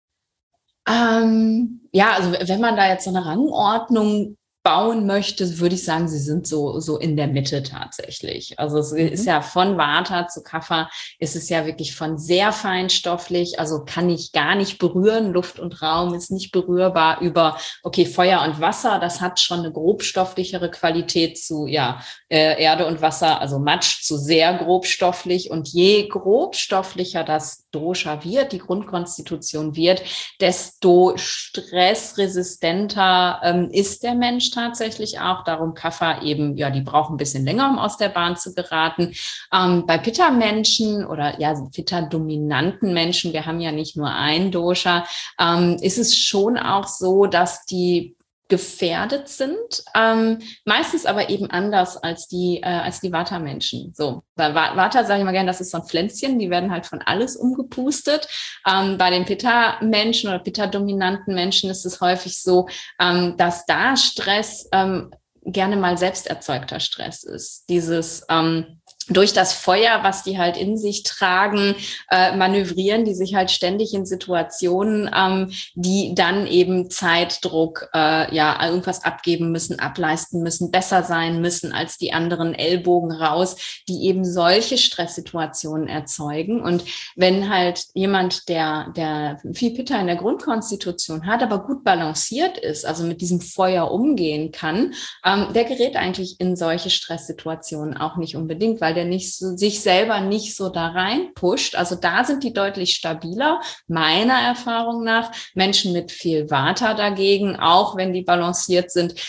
Ähm, ja, also wenn man da jetzt so eine Rangordnung bauen möchte, würde ich sagen, sie sind so, so in der Mitte tatsächlich. Also es mhm. ist ja von Vata zu Kapha, ist es ja wirklich von sehr feinstofflich, also kann ich gar nicht berühren. Luft und Raum ist nicht berührbar über, okay, Feuer und Wasser, das hat schon eine grobstofflichere Qualität zu, ja, äh, Erde und Wasser, also Matsch zu sehr grobstofflich. Und je grobstofflicher das Dosha wird, die Grundkonstitution wird, desto stressresistenter ähm, ist der Mensch tatsächlich auch. Darum Kapha eben, ja, die brauchen ein bisschen länger, um aus der Bahn zu geraten. Ähm, bei Pitta-Menschen oder ja, Pitta-dominanten Menschen, wir haben ja nicht nur ein Dosha, ähm, ist es schon auch so, dass die gefährdet sind, ähm, meistens aber eben anders als die äh, als die Vata-Menschen. So, bei Vata sage ich mal gerne, das ist so ein Pflänzchen, die werden halt von alles umgepustet. Ähm, bei den Pitta-Menschen oder Pitta-dominanten Menschen ist es häufig so, ähm, dass da Stress ähm, gerne mal selbst erzeugter Stress ist. Dieses ähm, durch das Feuer, was die halt in sich tragen, äh, manövrieren die sich halt ständig in Situationen, ähm, die dann eben Zeitdruck, äh, ja, irgendwas abgeben müssen, ableisten müssen, besser sein müssen als die anderen, Ellbogen raus, die eben solche Stresssituationen erzeugen. Und wenn halt jemand, der, der viel Pitta in der Grundkonstitution hat, aber gut balanciert ist, also mit diesem Feuer umgehen kann, ähm, der gerät eigentlich in solche Stresssituationen auch nicht unbedingt, weil der nicht so, sich selber nicht so da rein pusht. Also da sind die deutlich stabiler, meiner Erfahrung nach. Menschen mit viel Vata dagegen, auch wenn die balanciert sind,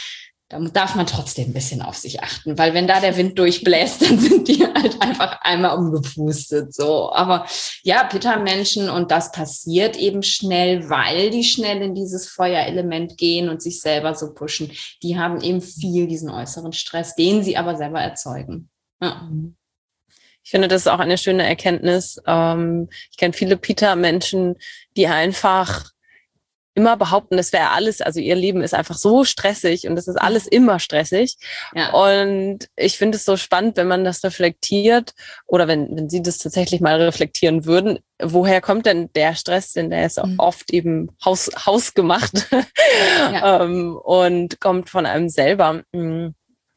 da darf man trotzdem ein bisschen auf sich achten, weil wenn da der Wind durchbläst, dann sind die halt einfach einmal umgepustet, so. Aber ja, Pitta-Menschen, und das passiert eben schnell, weil die schnell in dieses Feuerelement gehen und sich selber so pushen, die haben eben viel diesen äußeren Stress, den sie aber selber erzeugen. Ja. Ich finde, das ist auch eine schöne Erkenntnis. Ähm, ich kenne viele Pitta-Menschen, die einfach immer behaupten, das wäre alles, also ihr Leben ist einfach so stressig und das ist alles immer stressig. Ja. Und ich finde es so spannend, wenn man das reflektiert oder wenn, wenn sie das tatsächlich mal reflektieren würden, woher kommt denn der Stress? Denn der ist mhm. oft eben haus, hausgemacht ja. ähm, und kommt von einem selber. Und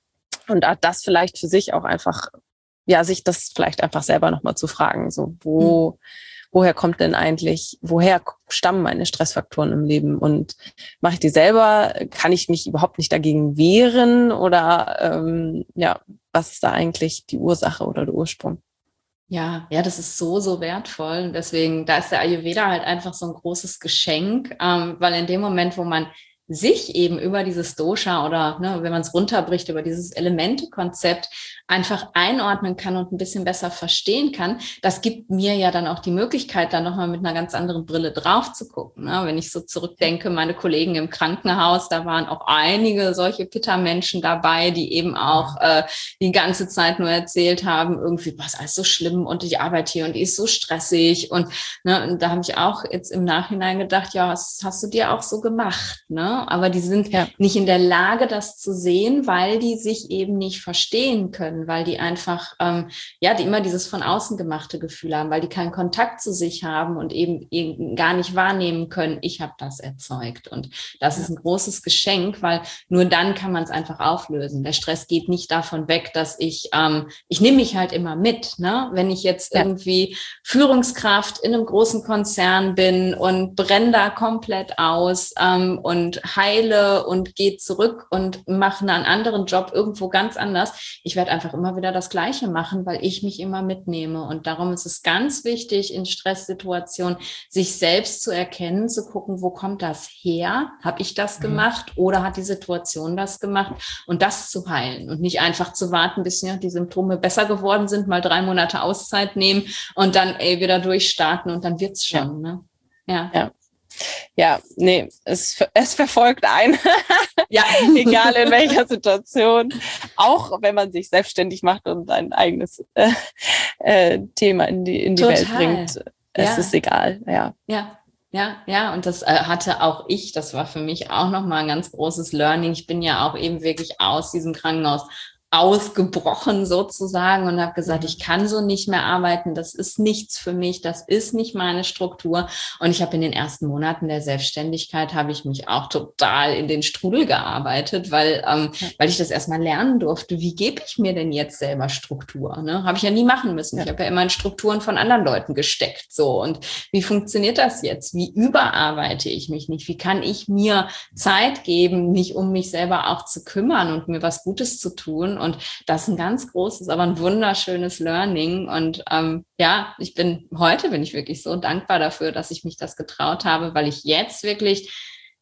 das vielleicht für sich auch einfach, ja, sich das vielleicht einfach selber nochmal zu fragen, so wo... Mhm. Woher kommt denn eigentlich, woher stammen meine Stressfaktoren im Leben? Und mache ich die selber? Kann ich mich überhaupt nicht dagegen wehren? Oder ähm, ja, was ist da eigentlich die Ursache oder der Ursprung? Ja, ja, das ist so, so wertvoll. Und deswegen, da ist der Ayurveda halt einfach so ein großes Geschenk, ähm, weil in dem Moment, wo man sich eben über dieses Dosha oder ne, wenn man es runterbricht, über dieses Elemente-Konzept einfach einordnen kann und ein bisschen besser verstehen kann, das gibt mir ja dann auch die Möglichkeit, dann nochmal mit einer ganz anderen Brille drauf zu gucken. Ne? Wenn ich so zurückdenke, meine Kollegen im Krankenhaus, da waren auch einige solche Pitta-Menschen dabei, die eben auch äh, die ganze Zeit nur erzählt haben, irgendwie, was alles so schlimm und die Arbeit hier und die ist so stressig. Und, ne, und da habe ich auch jetzt im Nachhinein gedacht, ja, was hast du dir auch so gemacht? Ne? Aber die sind ja nicht in der Lage, das zu sehen, weil die sich eben nicht verstehen können, weil die einfach, ähm, ja, die immer dieses von außen gemachte Gefühl haben, weil die keinen Kontakt zu sich haben und eben, eben gar nicht wahrnehmen können, ich habe das erzeugt. Und das ja. ist ein großes Geschenk, weil nur dann kann man es einfach auflösen. Der Stress geht nicht davon weg, dass ich, ähm, ich nehme mich halt immer mit, ne? Wenn ich jetzt ja. irgendwie Führungskraft in einem großen Konzern bin und brenne da komplett aus ähm, und heile und gehe zurück und mache einen anderen Job irgendwo ganz anders. Ich werde einfach immer wieder das Gleiche machen, weil ich mich immer mitnehme. Und darum ist es ganz wichtig, in Stresssituationen sich selbst zu erkennen, zu gucken, wo kommt das her? Habe ich das gemacht oder hat die Situation das gemacht? Und das zu heilen und nicht einfach zu warten, bis ja, die Symptome besser geworden sind, mal drei Monate Auszeit nehmen und dann ey, wieder durchstarten und dann wird's schon. Ja. Ne? Ja. ja. Ja, nee, es, es verfolgt einen, ja. egal in welcher Situation, auch wenn man sich selbstständig macht und ein eigenes äh, äh, Thema in die, in die Welt bringt. Es ja. ist egal, ja. Ja. Ja, ja, und das äh, hatte auch ich, das war für mich auch nochmal ein ganz großes Learning. Ich bin ja auch eben wirklich aus diesem Krankenhaus ausgebrochen sozusagen und habe gesagt, ich kann so nicht mehr arbeiten, das ist nichts für mich, das ist nicht meine Struktur. Und ich habe in den ersten Monaten der Selbstständigkeit, habe ich mich auch total in den Strudel gearbeitet, weil ähm, weil ich das erstmal lernen durfte, wie gebe ich mir denn jetzt selber Struktur? Ne? Habe ich ja nie machen müssen. Ja. Ich habe ja immer in Strukturen von anderen Leuten gesteckt. So, und wie funktioniert das jetzt? Wie überarbeite ich mich nicht? Wie kann ich mir Zeit geben, mich um mich selber auch zu kümmern und mir was Gutes zu tun? Und das ist ein ganz großes, aber ein wunderschönes Learning. Und ähm, ja, ich bin, heute bin ich wirklich so dankbar dafür, dass ich mich das getraut habe, weil ich jetzt wirklich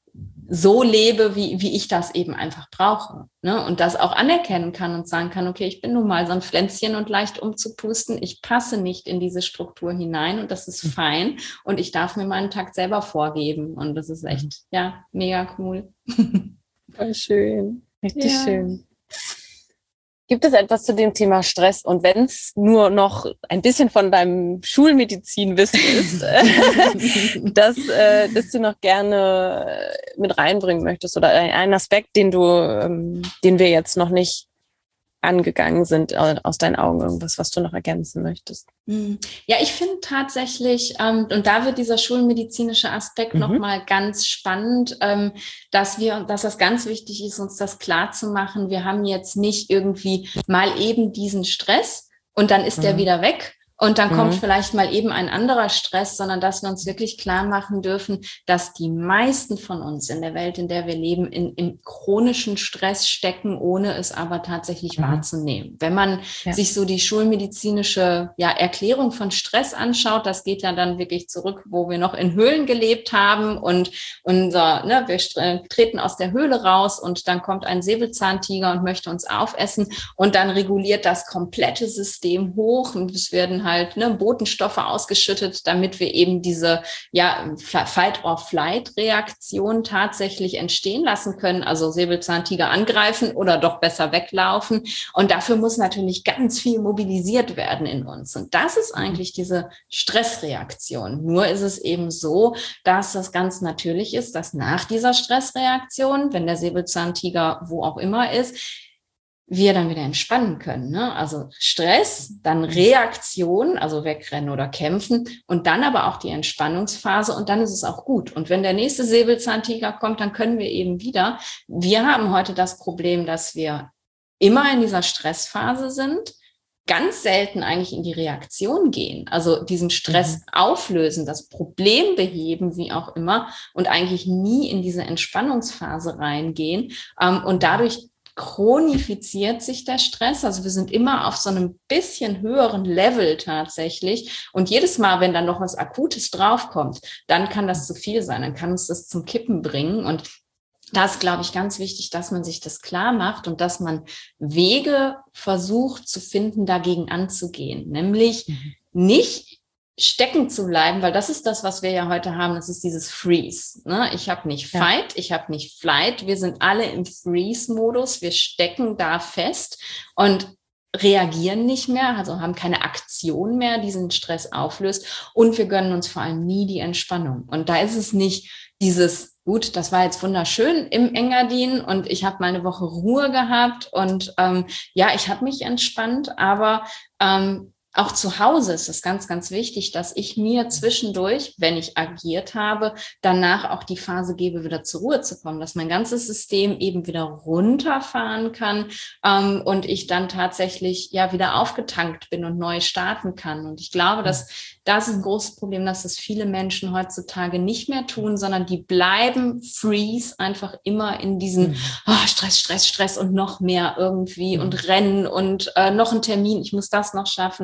so lebe, wie, wie ich das eben einfach brauche. Ne? Und das auch anerkennen kann und sagen kann, okay, ich bin nun mal so ein Pflänzchen und leicht umzupusten. Ich passe nicht in diese Struktur hinein und das ist fein. Und ich darf mir meinen Takt selber vorgeben. Und das ist echt, ja, mega cool. Voll schön. Richtig ja. schön. Gibt es etwas zu dem Thema Stress? Und wenn es nur noch ein bisschen von deinem Schulmedizinwissen ist, dass, äh, dass du noch gerne mit reinbringen möchtest oder einen Aspekt, den du, ähm, den wir jetzt noch nicht angegangen sind, aus deinen Augen, irgendwas, was du noch ergänzen möchtest? Ja, ich finde tatsächlich, ähm, und da wird dieser schulmedizinische Aspekt mhm. nochmal ganz spannend, ähm, dass wir, dass das ganz wichtig ist, uns das klar zu machen. Wir haben jetzt nicht irgendwie mal eben diesen Stress und dann ist mhm. der wieder weg. Und dann kommt Mhm. vielleicht mal eben ein anderer Stress, sondern dass wir uns wirklich klar machen dürfen, dass die meisten von uns in der Welt, in der wir leben, in, in chronischen Stress stecken, ohne es aber tatsächlich Mhm. wahrzunehmen. Wenn man Ja. sich so die schulmedizinische ja, Erklärung von Stress anschaut, das geht ja dann wirklich zurück, wo wir noch in Höhlen gelebt haben und unser, ne, wir treten aus der Höhle raus und dann kommt ein Säbelzahntiger und möchte uns aufessen und dann reguliert das komplette System hoch und es werden halt ne, Botenstoffe ausgeschüttet, damit wir eben diese ja, Fight-or-Flight-Reaktion tatsächlich entstehen lassen können, also Säbelzahntiger angreifen oder doch besser weglaufen. Und dafür muss natürlich ganz viel mobilisiert werden in uns. Und das ist eigentlich diese Stressreaktion. Nur ist es eben so, dass das ganz natürlich ist, dass nach dieser Stressreaktion, wenn der Säbelzahntiger wo auch immer ist, wir dann wieder entspannen können. Ne? Also Stress, dann Reaktion, also wegrennen oder kämpfen und dann aber auch die Entspannungsphase und dann ist es auch gut. Und wenn der nächste Säbelzahntiger kommt, dann können wir eben wieder. Wir haben heute das Problem, dass wir immer in dieser Stressphase sind, ganz selten eigentlich in die Reaktion gehen, also diesen Stress mhm. auflösen, das Problem beheben, wie auch immer, und eigentlich nie in diese Entspannungsphase reingehen ähm, und dadurch chronifiziert sich der Stress. Also wir sind immer auf so einem bisschen höheren Level tatsächlich. Und jedes Mal, wenn dann noch was Akutes draufkommt, dann kann das zu viel sein. Dann kann uns das zum Kippen bringen. Und da ist, glaube ich, ganz wichtig, dass man sich das klar macht und dass man Wege versucht zu finden, dagegen anzugehen. Nämlich mhm. nicht stecken zu bleiben, weil das ist das, was wir ja heute haben, das ist dieses Freeze. Ne? Ich habe nicht Fight, ja. ich habe nicht Flight, wir sind alle im Freeze-Modus, wir stecken da fest und reagieren nicht mehr, also haben keine Aktion mehr, die diesen Stress auflöst und wir gönnen uns vor allem nie die Entspannung. Und da ist es nicht dieses, gut, das war jetzt wunderschön im Engadin und ich habe mal eine Woche Ruhe gehabt und ähm, ja, ich habe mich entspannt, aber ähm, auch zu Hause ist es ganz, ganz wichtig, dass ich mir zwischendurch, wenn ich agiert habe, danach auch die Phase gebe, wieder zur Ruhe zu kommen, dass mein ganzes System eben wieder runterfahren kann ähm, und ich dann tatsächlich ja wieder aufgetankt bin und neu starten kann. Und ich glaube, dass das ist ein großes Problem, dass das viele Menschen heutzutage nicht mehr tun, sondern die bleiben freeze einfach immer in diesen oh, Stress, Stress, Stress und noch mehr irgendwie mhm. und rennen und äh, noch ein Termin, ich muss das noch schaffen.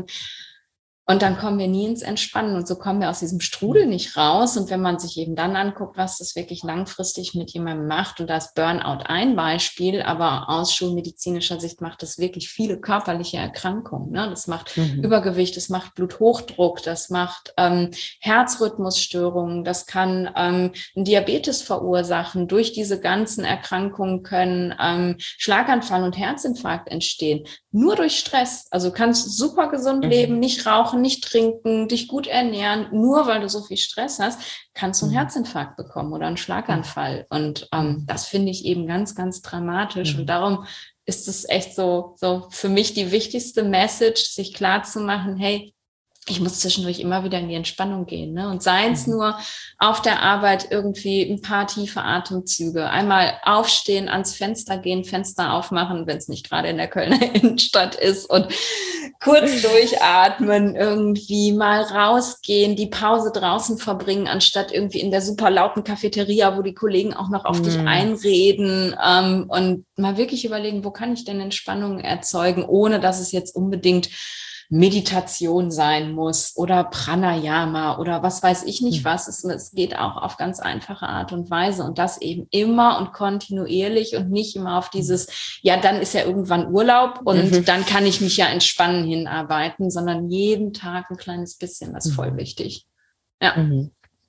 Und dann kommen wir nie ins Entspannen und so kommen wir aus diesem Strudel nicht raus. Und wenn man sich eben dann anguckt, was das wirklich langfristig mit jemandem macht, und da ist Burnout ein Beispiel, aber aus schulmedizinischer Sicht macht das wirklich viele körperliche Erkrankungen. Ne? Das macht mhm. Übergewicht, das macht Bluthochdruck, das macht ähm, Herzrhythmusstörungen, das kann ähm, Diabetes verursachen. Durch diese ganzen Erkrankungen können ähm, Schlaganfall und Herzinfarkt entstehen. Nur durch Stress. Also du kannst super gesund mhm. leben, nicht rauchen, nicht trinken, dich gut ernähren. Nur weil du so viel Stress hast, kannst du einen mhm. Herzinfarkt bekommen oder einen Schlaganfall. Und ähm, das finde ich eben ganz, ganz dramatisch. Mhm. Und darum ist es echt so, so für mich die wichtigste Message, sich klar zu machen, hey, ich muss zwischendurch immer wieder in die Entspannung gehen. Ne? Und sei es mhm. nur auf der Arbeit irgendwie ein paar tiefe Atemzüge. Einmal aufstehen, ans Fenster gehen, Fenster aufmachen, wenn es nicht gerade in der Kölner Innenstadt ist und kurz durchatmen, irgendwie mal rausgehen, die Pause draußen verbringen, anstatt irgendwie in der super lauten Cafeteria, wo die Kollegen auch noch auf mhm. dich einreden ähm, und mal wirklich überlegen, wo kann ich denn Entspannung erzeugen, ohne dass es jetzt unbedingt Meditation sein muss oder Pranayama oder was weiß ich nicht was. Es, es geht auch auf ganz einfache Art und Weise und das eben immer und kontinuierlich und nicht immer auf dieses, ja, dann ist ja irgendwann Urlaub und mhm. dann kann ich mich ja entspannen hinarbeiten, sondern jeden Tag ein kleines bisschen, das ist voll mhm. wichtig. Ja. Mhm.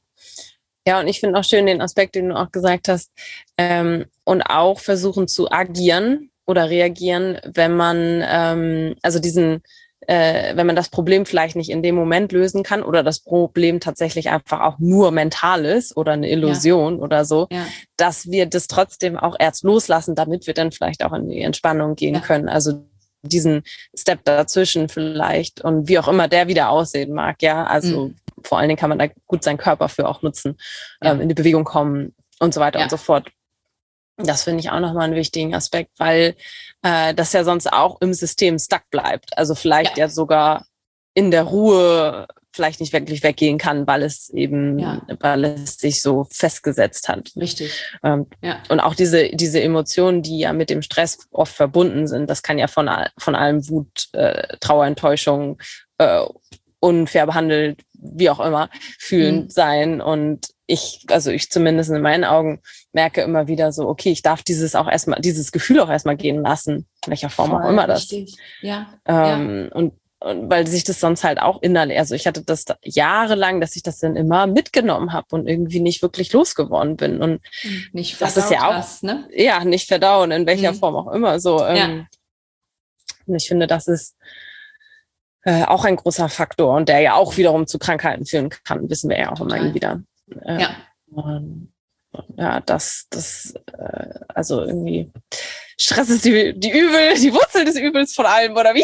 Ja, und ich finde auch schön den Aspekt, den du auch gesagt hast, ähm, und auch versuchen zu agieren oder reagieren, wenn man, ähm, also diesen Äh, wenn man das Problem vielleicht nicht in dem Moment lösen kann oder das Problem tatsächlich einfach auch nur mental ist oder eine Illusion ja. oder so, ja. dass wir das trotzdem auch erst loslassen, damit wir dann vielleicht auch in die Entspannung gehen ja. können. Also diesen Step dazwischen vielleicht und wie auch immer der wieder aussehen mag, ja. Also mhm. vor allen Dingen kann man da gut seinen Körper für auch nutzen, ja. ähm, in die Bewegung kommen und so weiter ja. und so fort. Das finde ich auch nochmal einen wichtigen Aspekt, weil äh, das ja sonst auch im System stuck bleibt. Also vielleicht ja, ja sogar in der Ruhe vielleicht nicht wirklich weggehen kann, weil es eben, ja. weil es sich so festgesetzt hat. Richtig. Ähm, ja. Und auch diese, diese Emotionen, die ja mit dem Stress oft verbunden sind, das kann ja von, von allem Wut, äh, Trauer, Enttäuschung, äh, unfair behandelt, wie auch immer, fühlend mhm. sein. Und ich, also ich zumindest in meinen Augen merke immer wieder so, okay, ich darf dieses auch erstmal, dieses Gefühl auch erstmal gehen lassen, in welcher Form Voll auch immer richtig. das. Ja. Ähm, ja. Und Und weil sich das sonst halt auch innerlich, also ich hatte das da jahrelang, dass ich das dann immer mitgenommen habe und irgendwie nicht wirklich losgeworden bin. Und nicht das ist ja auch, hast, ne? Ja, nicht verdauen, in welcher mhm. Form auch immer. So, ähm, ja. Und ich finde, das ist äh, auch ein großer Faktor und der ja auch wiederum zu Krankheiten führen kann, wissen wir ja auch Total. immer wieder. Äh, ja. Und, ja, das, das, äh, also irgendwie Stress ist die, die Übel, die Wurzel des Übels von allem, oder wie?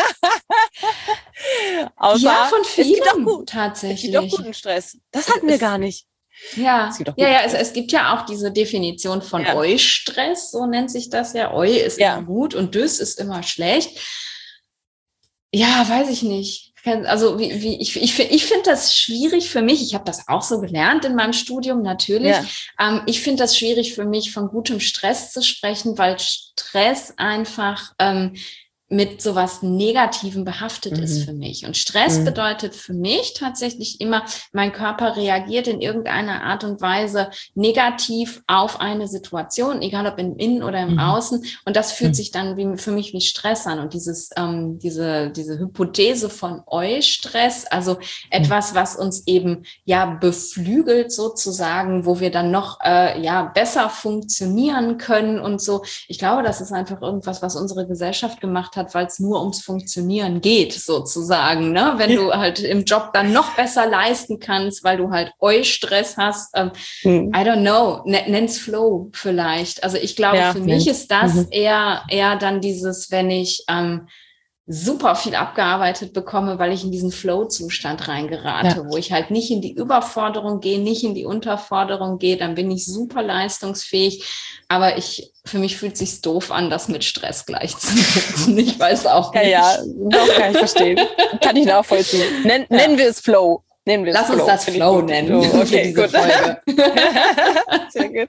Außer, ja, von vielen es gibt auch gut, tatsächlich. Es gibt auch guten Stress. Das hatten wir es, gar nicht. Ja, es ja, ja es, es gibt ja auch diese Definition von ja. Eu-Stress, so nennt sich das ja. Eu ist ja. immer gut und Dys ist immer schlecht. Ja, weiß ich nicht. Also wie, wie, ich, ich, ich finde das schwierig für mich. Ich habe das auch so gelernt in meinem Studium, natürlich. Ja. Ähm, ich finde das schwierig für mich, von gutem Stress zu sprechen, weil Stress einfach ähm, mit sowas Negativem behaftet mhm. ist für mich. Und Stress mhm. bedeutet für mich tatsächlich immer, mein Körper reagiert in irgendeiner Art und Weise negativ auf eine Situation, egal ob im Innen oder im mhm. Außen. Und das fühlt mhm. sich dann wie, für mich wie Stress an. Und dieses, ähm, diese, diese Hypothese von Eu-Stress, also etwas, was uns eben ja beflügelt sozusagen, wo wir dann noch äh, ja besser funktionieren können und so. Ich glaube, das ist einfach irgendwas, was unsere Gesellschaft gemacht hat, weil es nur ums Funktionieren geht, sozusagen, ne? Wenn ja. du halt im Job dann noch besser leisten kannst, weil du halt Eu-Stress hast. Ähm, mhm. I don't know, nenn's Flow vielleicht. Also ich glaube, ja, für mich ist das mhm. eher, eher dann dieses, wenn ich ähm, super viel abgearbeitet bekomme, weil ich in diesen Flow-Zustand reingerate, ja. wo ich halt nicht in die Überforderung gehe, nicht in die Unterforderung gehe, dann bin ich super leistungsfähig. Aber ich, für mich fühlt es sich doof an, das mit Stress gleichzusetzen. Ich weiß auch nicht. Ja, ja, doch, kann ich verstehen. Kann ich nachvollziehen. Nenn, ja. Nennen wir es Flow. Nennen wir Lass es uns Flow. das Flow nennen. Oh, okay, gut. Folge. Sehr gut.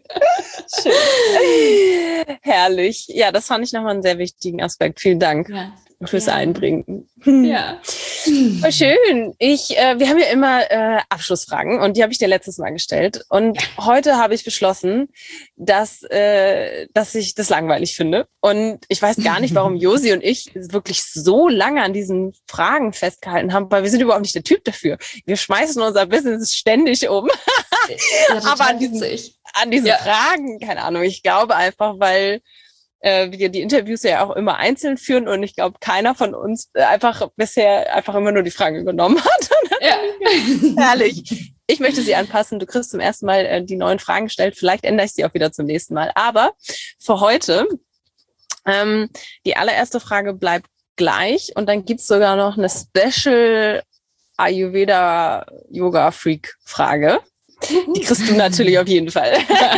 Schön. Herrlich. Ja, das fand ich nochmal einen sehr wichtigen Aspekt. Vielen Dank. Ja. Fürs ja. Einbringen. Ja. Voll schön. Ich, äh, wir haben ja immer äh, Abschlussfragen und die habe ich dir letztes Mal gestellt. Und ja. heute habe ich beschlossen, dass, äh, dass ich das langweilig finde. Und ich weiß gar nicht, warum Josi und ich wirklich so lange an diesen Fragen festgehalten haben, weil wir sind überhaupt nicht der Typ dafür. Wir schmeißen unser Business ständig um. Ja, aber an diesen, an diesen ja. Fragen, keine Ahnung, ich glaube einfach, weil wir die Interviews ja auch immer einzeln führen und ich glaube, keiner von uns einfach bisher einfach immer nur die Fragen übernommen hat. Ja. Herrlich. Ich möchte sie anpassen. Du kriegst zum ersten Mal äh, die neuen Fragen gestellt. Vielleicht ändere ich sie auch wieder zum nächsten Mal. Aber für heute, ähm, die allererste Frage bleibt gleich und dann gibt's sogar noch eine Special Ayurveda Yoga Freak Frage. Die kriegst du natürlich auf jeden Fall.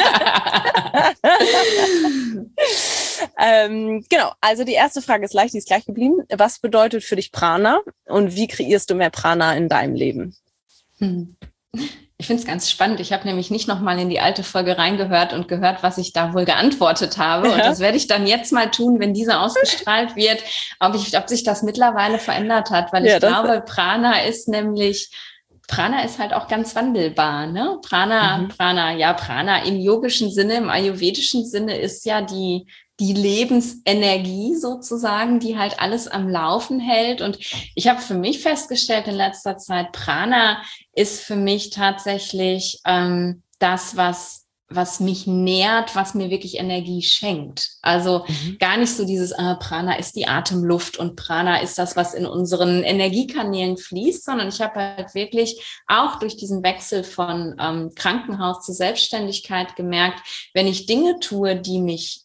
ähm, genau, also die erste Frage ist leicht, die ist gleich geblieben. Was bedeutet für dich Prana und wie kreierst du mehr Prana in deinem Leben? Hm. Ich finde es ganz spannend. Ich habe nämlich nicht nochmal in die alte Folge reingehört und gehört, was ich da wohl geantwortet habe. Ja. Und das werde ich dann jetzt mal tun, wenn diese ausgestrahlt wird, ob, ich, ob sich das mittlerweile verändert hat. Weil ich ja, glaube, Prana ist nämlich... Prana ist halt auch ganz wandelbar, ne? Prana, mhm. Prana, ja, Prana im yogischen Sinne, im ayurvedischen Sinne ist ja die, die Lebensenergie sozusagen, die halt alles am Laufen hält. Und ich habe für mich festgestellt in letzter Zeit, Prana ist für mich tatsächlich ähm, das, was was mich nährt, was mir wirklich Energie schenkt. Also mhm. gar nicht so dieses, äh, Prana ist die Atemluft und Prana ist das, was in unseren Energiekanälen fließt, sondern ich habe halt wirklich auch durch diesen Wechsel von ähm, Krankenhaus zur Selbstständigkeit gemerkt, wenn ich Dinge tue, die mich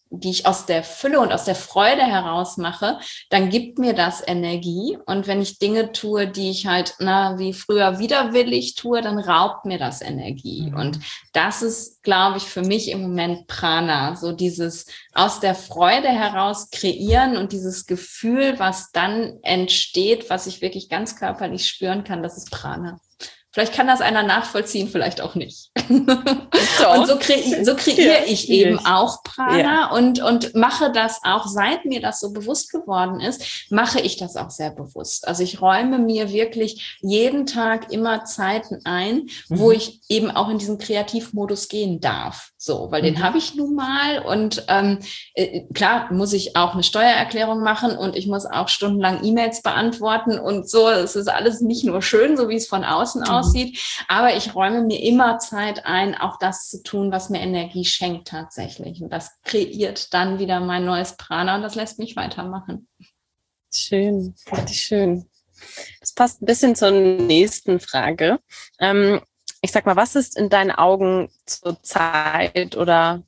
die ich aus der Fülle und aus der Freude heraus mache, dann gibt mir das Energie. Und wenn ich Dinge tue, die ich halt, na, wie früher widerwillig tue, dann raubt mir das Energie. Mhm. Und das ist, glaube ich, für mich im Moment Prana. So dieses aus der Freude heraus kreieren und dieses Gefühl, was dann entsteht, was ich wirklich ganz körperlich spüren kann, das ist Prana. Vielleicht kann das einer nachvollziehen, vielleicht auch nicht. So. Und so, kre- so kreiere ja, ich eben ich. auch Prana ja. und, und mache das auch, seit mir das so bewusst geworden ist, mache ich das auch sehr bewusst. Also ich räume mir wirklich jeden Tag immer Zeiten ein, mhm. wo ich eben auch in diesen Kreativmodus gehen darf. So, weil mhm. den habe ich nun mal und ähm, äh, klar muss ich auch eine Steuererklärung machen und ich muss auch stundenlang E-Mails beantworten und so. Es ist alles nicht nur schön, so wie es von außen mhm. aussieht, aber ich räume mir immer Zeit ein, auch das zu tun, was mir Energie schenkt tatsächlich. Und das kreiert dann wieder mein neues Prana und das lässt mich weitermachen. Schön, richtig schön. Das passt ein bisschen zur nächsten Frage. Ähm, Ich sag mal, was ist in deinen Augen zur Zeit oder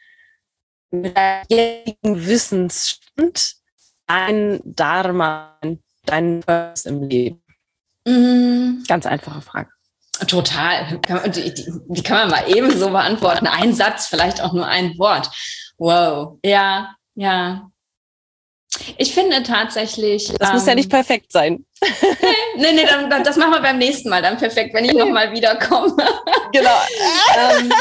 mit deinem jetzigen Wissensstand dein Dharma, dein Purpose im Leben? Mm. Ganz einfache Frage. Total. Die, die, die kann man mal eben so beantworten. Ein Satz, vielleicht auch nur ein Wort. Wow. Ja, ja. Ich finde tatsächlich... Das ähm, muss ja nicht perfekt sein. Nee, nee, dann, dann, das machen wir beim nächsten Mal dann perfekt, wenn ich nochmal wiederkomme. Genau. ähm,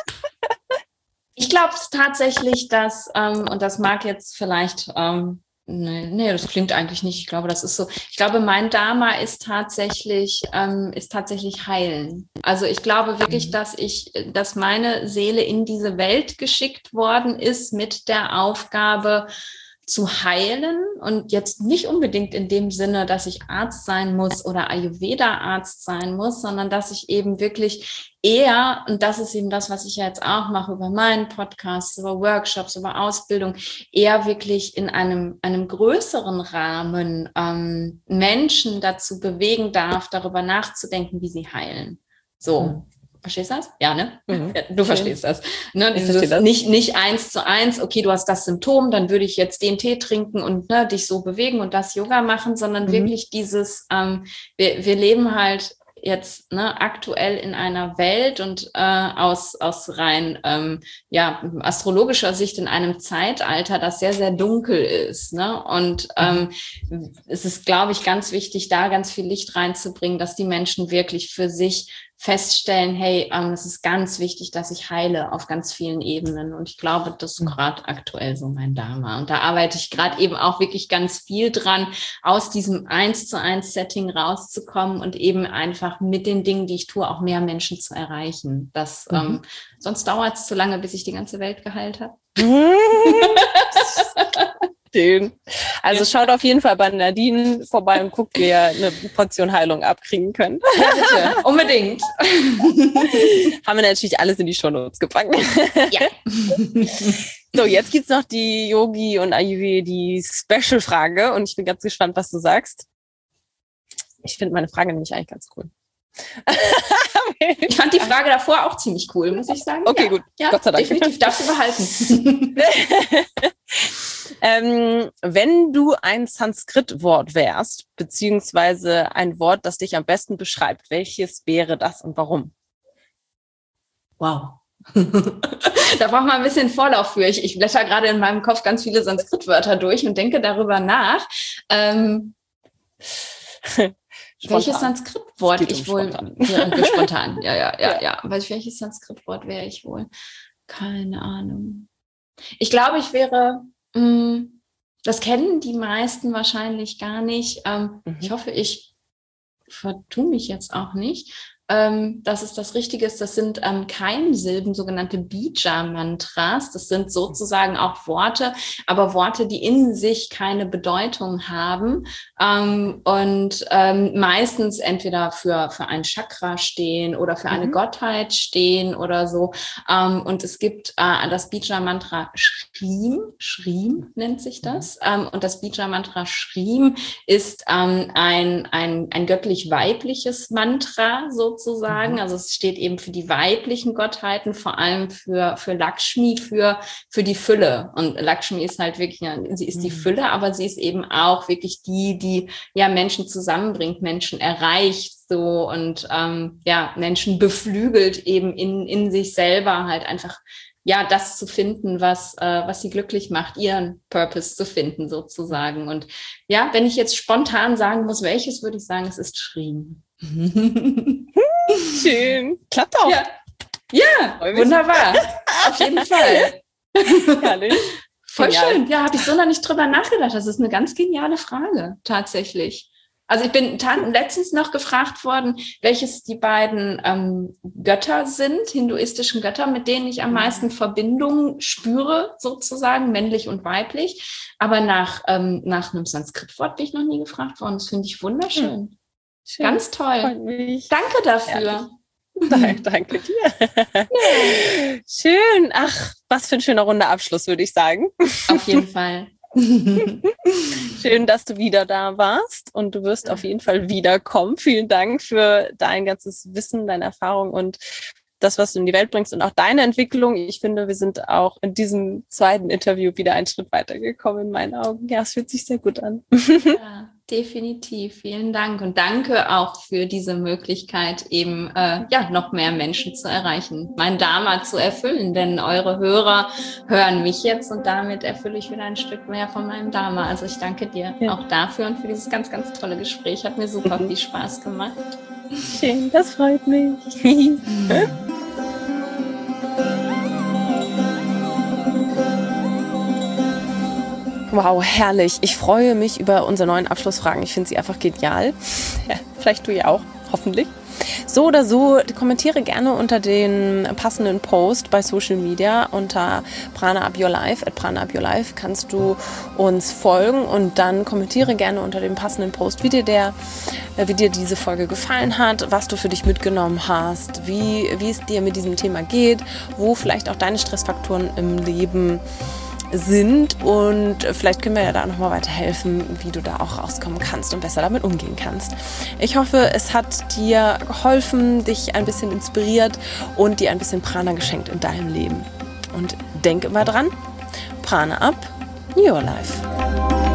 ich glaube tatsächlich, dass, ähm, und das mag jetzt vielleicht... Ähm, Nee, nee, das klingt eigentlich nicht. Ich glaube, das ist so. Ich glaube, mein Dharma ist tatsächlich, ähm, ist tatsächlich heilen. Also ich glaube wirklich, dass ich, dass meine Seele in diese Welt geschickt worden ist mit der Aufgabe zu heilen und jetzt nicht unbedingt in dem Sinne, dass ich Arzt sein muss oder Ayurveda-Arzt sein muss, sondern dass ich eben wirklich eher, und das ist eben das, was ich ja jetzt auch mache über meinen Podcast, über Workshops, über Ausbildung, eher wirklich in einem, einem größeren Rahmen ähm, Menschen dazu bewegen darf, darüber nachzudenken, wie sie heilen. So. Mhm. Verstehst du das? Ja, ne? Mhm. Ja, du verstehst das. Ne? Dieses das. Nicht, nicht eins zu eins, okay, du hast das Symptom, dann würde ich jetzt den Tee trinken und ne, dich so bewegen und das Yoga machen, sondern mhm. wirklich dieses, ähm, wir, wir leben halt jetzt ne, aktuell in einer Welt und äh, aus, aus rein ähm, ja, astrologischer Sicht in einem Zeitalter, das sehr, sehr dunkel ist. Ne? Und ähm, mhm. es ist, glaube ich, ganz wichtig, da ganz viel Licht reinzubringen, dass die Menschen wirklich für sich feststellen, hey, ähm, es ist ganz wichtig, dass ich heile auf ganz vielen Ebenen. Und ich glaube, das ist gerade aktuell so mein Dharma. Und da arbeite ich gerade eben auch wirklich ganz viel dran, aus diesem eins zu eins Setting rauszukommen und eben einfach mit den Dingen, die ich tue, auch mehr Menschen zu erreichen. Das, mhm. ähm, sonst dauert es zu lange, bis ich die ganze Welt geheilt habe. Schön. Also schaut auf jeden Fall bei Nadine vorbei und guckt, wie ihr eine Portion Heilung abkriegen könnt. Ja, bitte. Unbedingt. Haben wir natürlich alles in die Shownotes gepackt. Ja. So, jetzt gibt's noch die Yogi und Ayurveda, die Special-Frage und ich bin ganz gespannt, was du sagst. Ich finde meine Frage nämlich eigentlich ganz cool. Ich fand die Frage davor auch ziemlich cool, muss ich sagen. Okay, ja. gut. Ja, Gott sei Dank. Definitiv, darfst du behalten. ähm, wenn du ein Sanskrit-Wort wärst, beziehungsweise ein Wort, das dich am besten beschreibt, welches wäre das und warum? Wow. Da braucht man ein bisschen Vorlauf für. Ich, ich blätter gerade in meinem Kopf ganz viele Sanskrit-Wörter durch und denke darüber nach. Ähm, Welches Sanskrit-Wort ich wohl... Spontan. Ja, spontan, ja, ja, ja, ja. Aber welches Sanskrit-Wort wäre ich wohl? Keine Ahnung. Ich glaube, ich wäre... Mh, das kennen die meisten wahrscheinlich gar nicht. Ähm, mhm. Ich hoffe, ich vertue mich jetzt auch nicht. Ähm, dass es das Richtige ist, das sind ähm, Keimsilben, sogenannte Bija-Mantras. Das sind sozusagen auch Worte, aber Worte, die in sich keine Bedeutung haben ähm, und ähm, meistens entweder für, für ein Chakra stehen oder für eine mhm. Gottheit stehen oder so. Ähm, und es gibt äh, das Bija-Mantra Shrim, Shrim nennt sich das. Ähm, und das Bija-Mantra Shrim ist ähm, ein, ein, ein göttlich-weibliches Mantra sozusagen. sozusagen. Also es steht eben für die weiblichen Gottheiten, vor allem für, für Lakshmi, für, für die Fülle. Und Lakshmi ist halt wirklich, ja, sie ist die Fülle, aber sie ist eben auch wirklich die, die ja Menschen zusammenbringt, Menschen erreicht, so, und ähm, ja, Menschen beflügelt eben in, in sich selber halt einfach, ja, das zu finden, was, äh, was sie glücklich macht, ihren Purpose zu finden sozusagen. Und ja, wenn ich jetzt spontan sagen muss, welches, würde ich sagen, es ist Shrin. Schön. Klappt auch. Ja, ja, wunderbar. Auf jeden Fall. Herrlich. Voll Genial. schön. Ja, habe ich so noch nicht drüber nachgedacht. Das ist eine ganz geniale Frage, tatsächlich. Also ich bin letztens noch gefragt worden, welches die beiden ähm, Götter sind, hinduistischen Götter, mit denen ich am meisten Verbindung spüre, sozusagen, männlich und weiblich. Aber nach, ähm, nach einem Sanskritwort bin ich noch nie gefragt worden. Das finde ich wunderschön. Schön. Ganz toll. Freut mich. Danke dafür. Danke, danke dir. Ja. Schön. Ach, was für ein schöner runder Abschluss, würde ich sagen. Auf jeden Fall. Schön, dass du wieder da warst, und du wirst auf jeden Fall wiederkommen. Vielen Dank für dein ganzes Wissen, deine Erfahrung und das, was du in die Welt bringst und auch deine Entwicklung. Ich finde, wir sind auch in diesem zweiten Interview wieder einen Schritt weitergekommen in meinen Augen. Ja, es fühlt sich sehr gut an. Ja, definitiv. Vielen Dank, und danke auch für diese Möglichkeit, eben äh, ja noch mehr Menschen zu erreichen, mein Dharma zu erfüllen, denn eure Hörer hören mich jetzt und damit erfülle ich wieder ein Stück mehr von meinem Dharma. Also ich danke dir ja. auch dafür und für dieses ganz, ganz tolle Gespräch. Hat mir super viel Spaß gemacht. Schön, das freut mich. Wow, herrlich. Ich freue mich über unsere neuen Abschlussfragen. Ich finde sie einfach genial. Ja, vielleicht du ja auch, hoffentlich. So oder so, kommentiere gerne unter den passenden Post bei Social Media unter Prana Up Your Life, at Prana Up Your Life kannst du uns folgen, und dann kommentiere gerne unter dem passenden Post, wie dir der, wie dir diese Folge gefallen hat, was du für dich mitgenommen hast, wie, wie es dir mit diesem Thema geht, wo vielleicht auch deine Stressfaktoren im Leben sind, und vielleicht können wir ja da nochmal weiterhelfen, wie du da auch rauskommen kannst und besser damit umgehen kannst. Ich hoffe, es hat dir geholfen, dich ein bisschen inspiriert und dir ein bisschen Prana geschenkt in deinem Leben. Und denk immer dran, Prana up your life.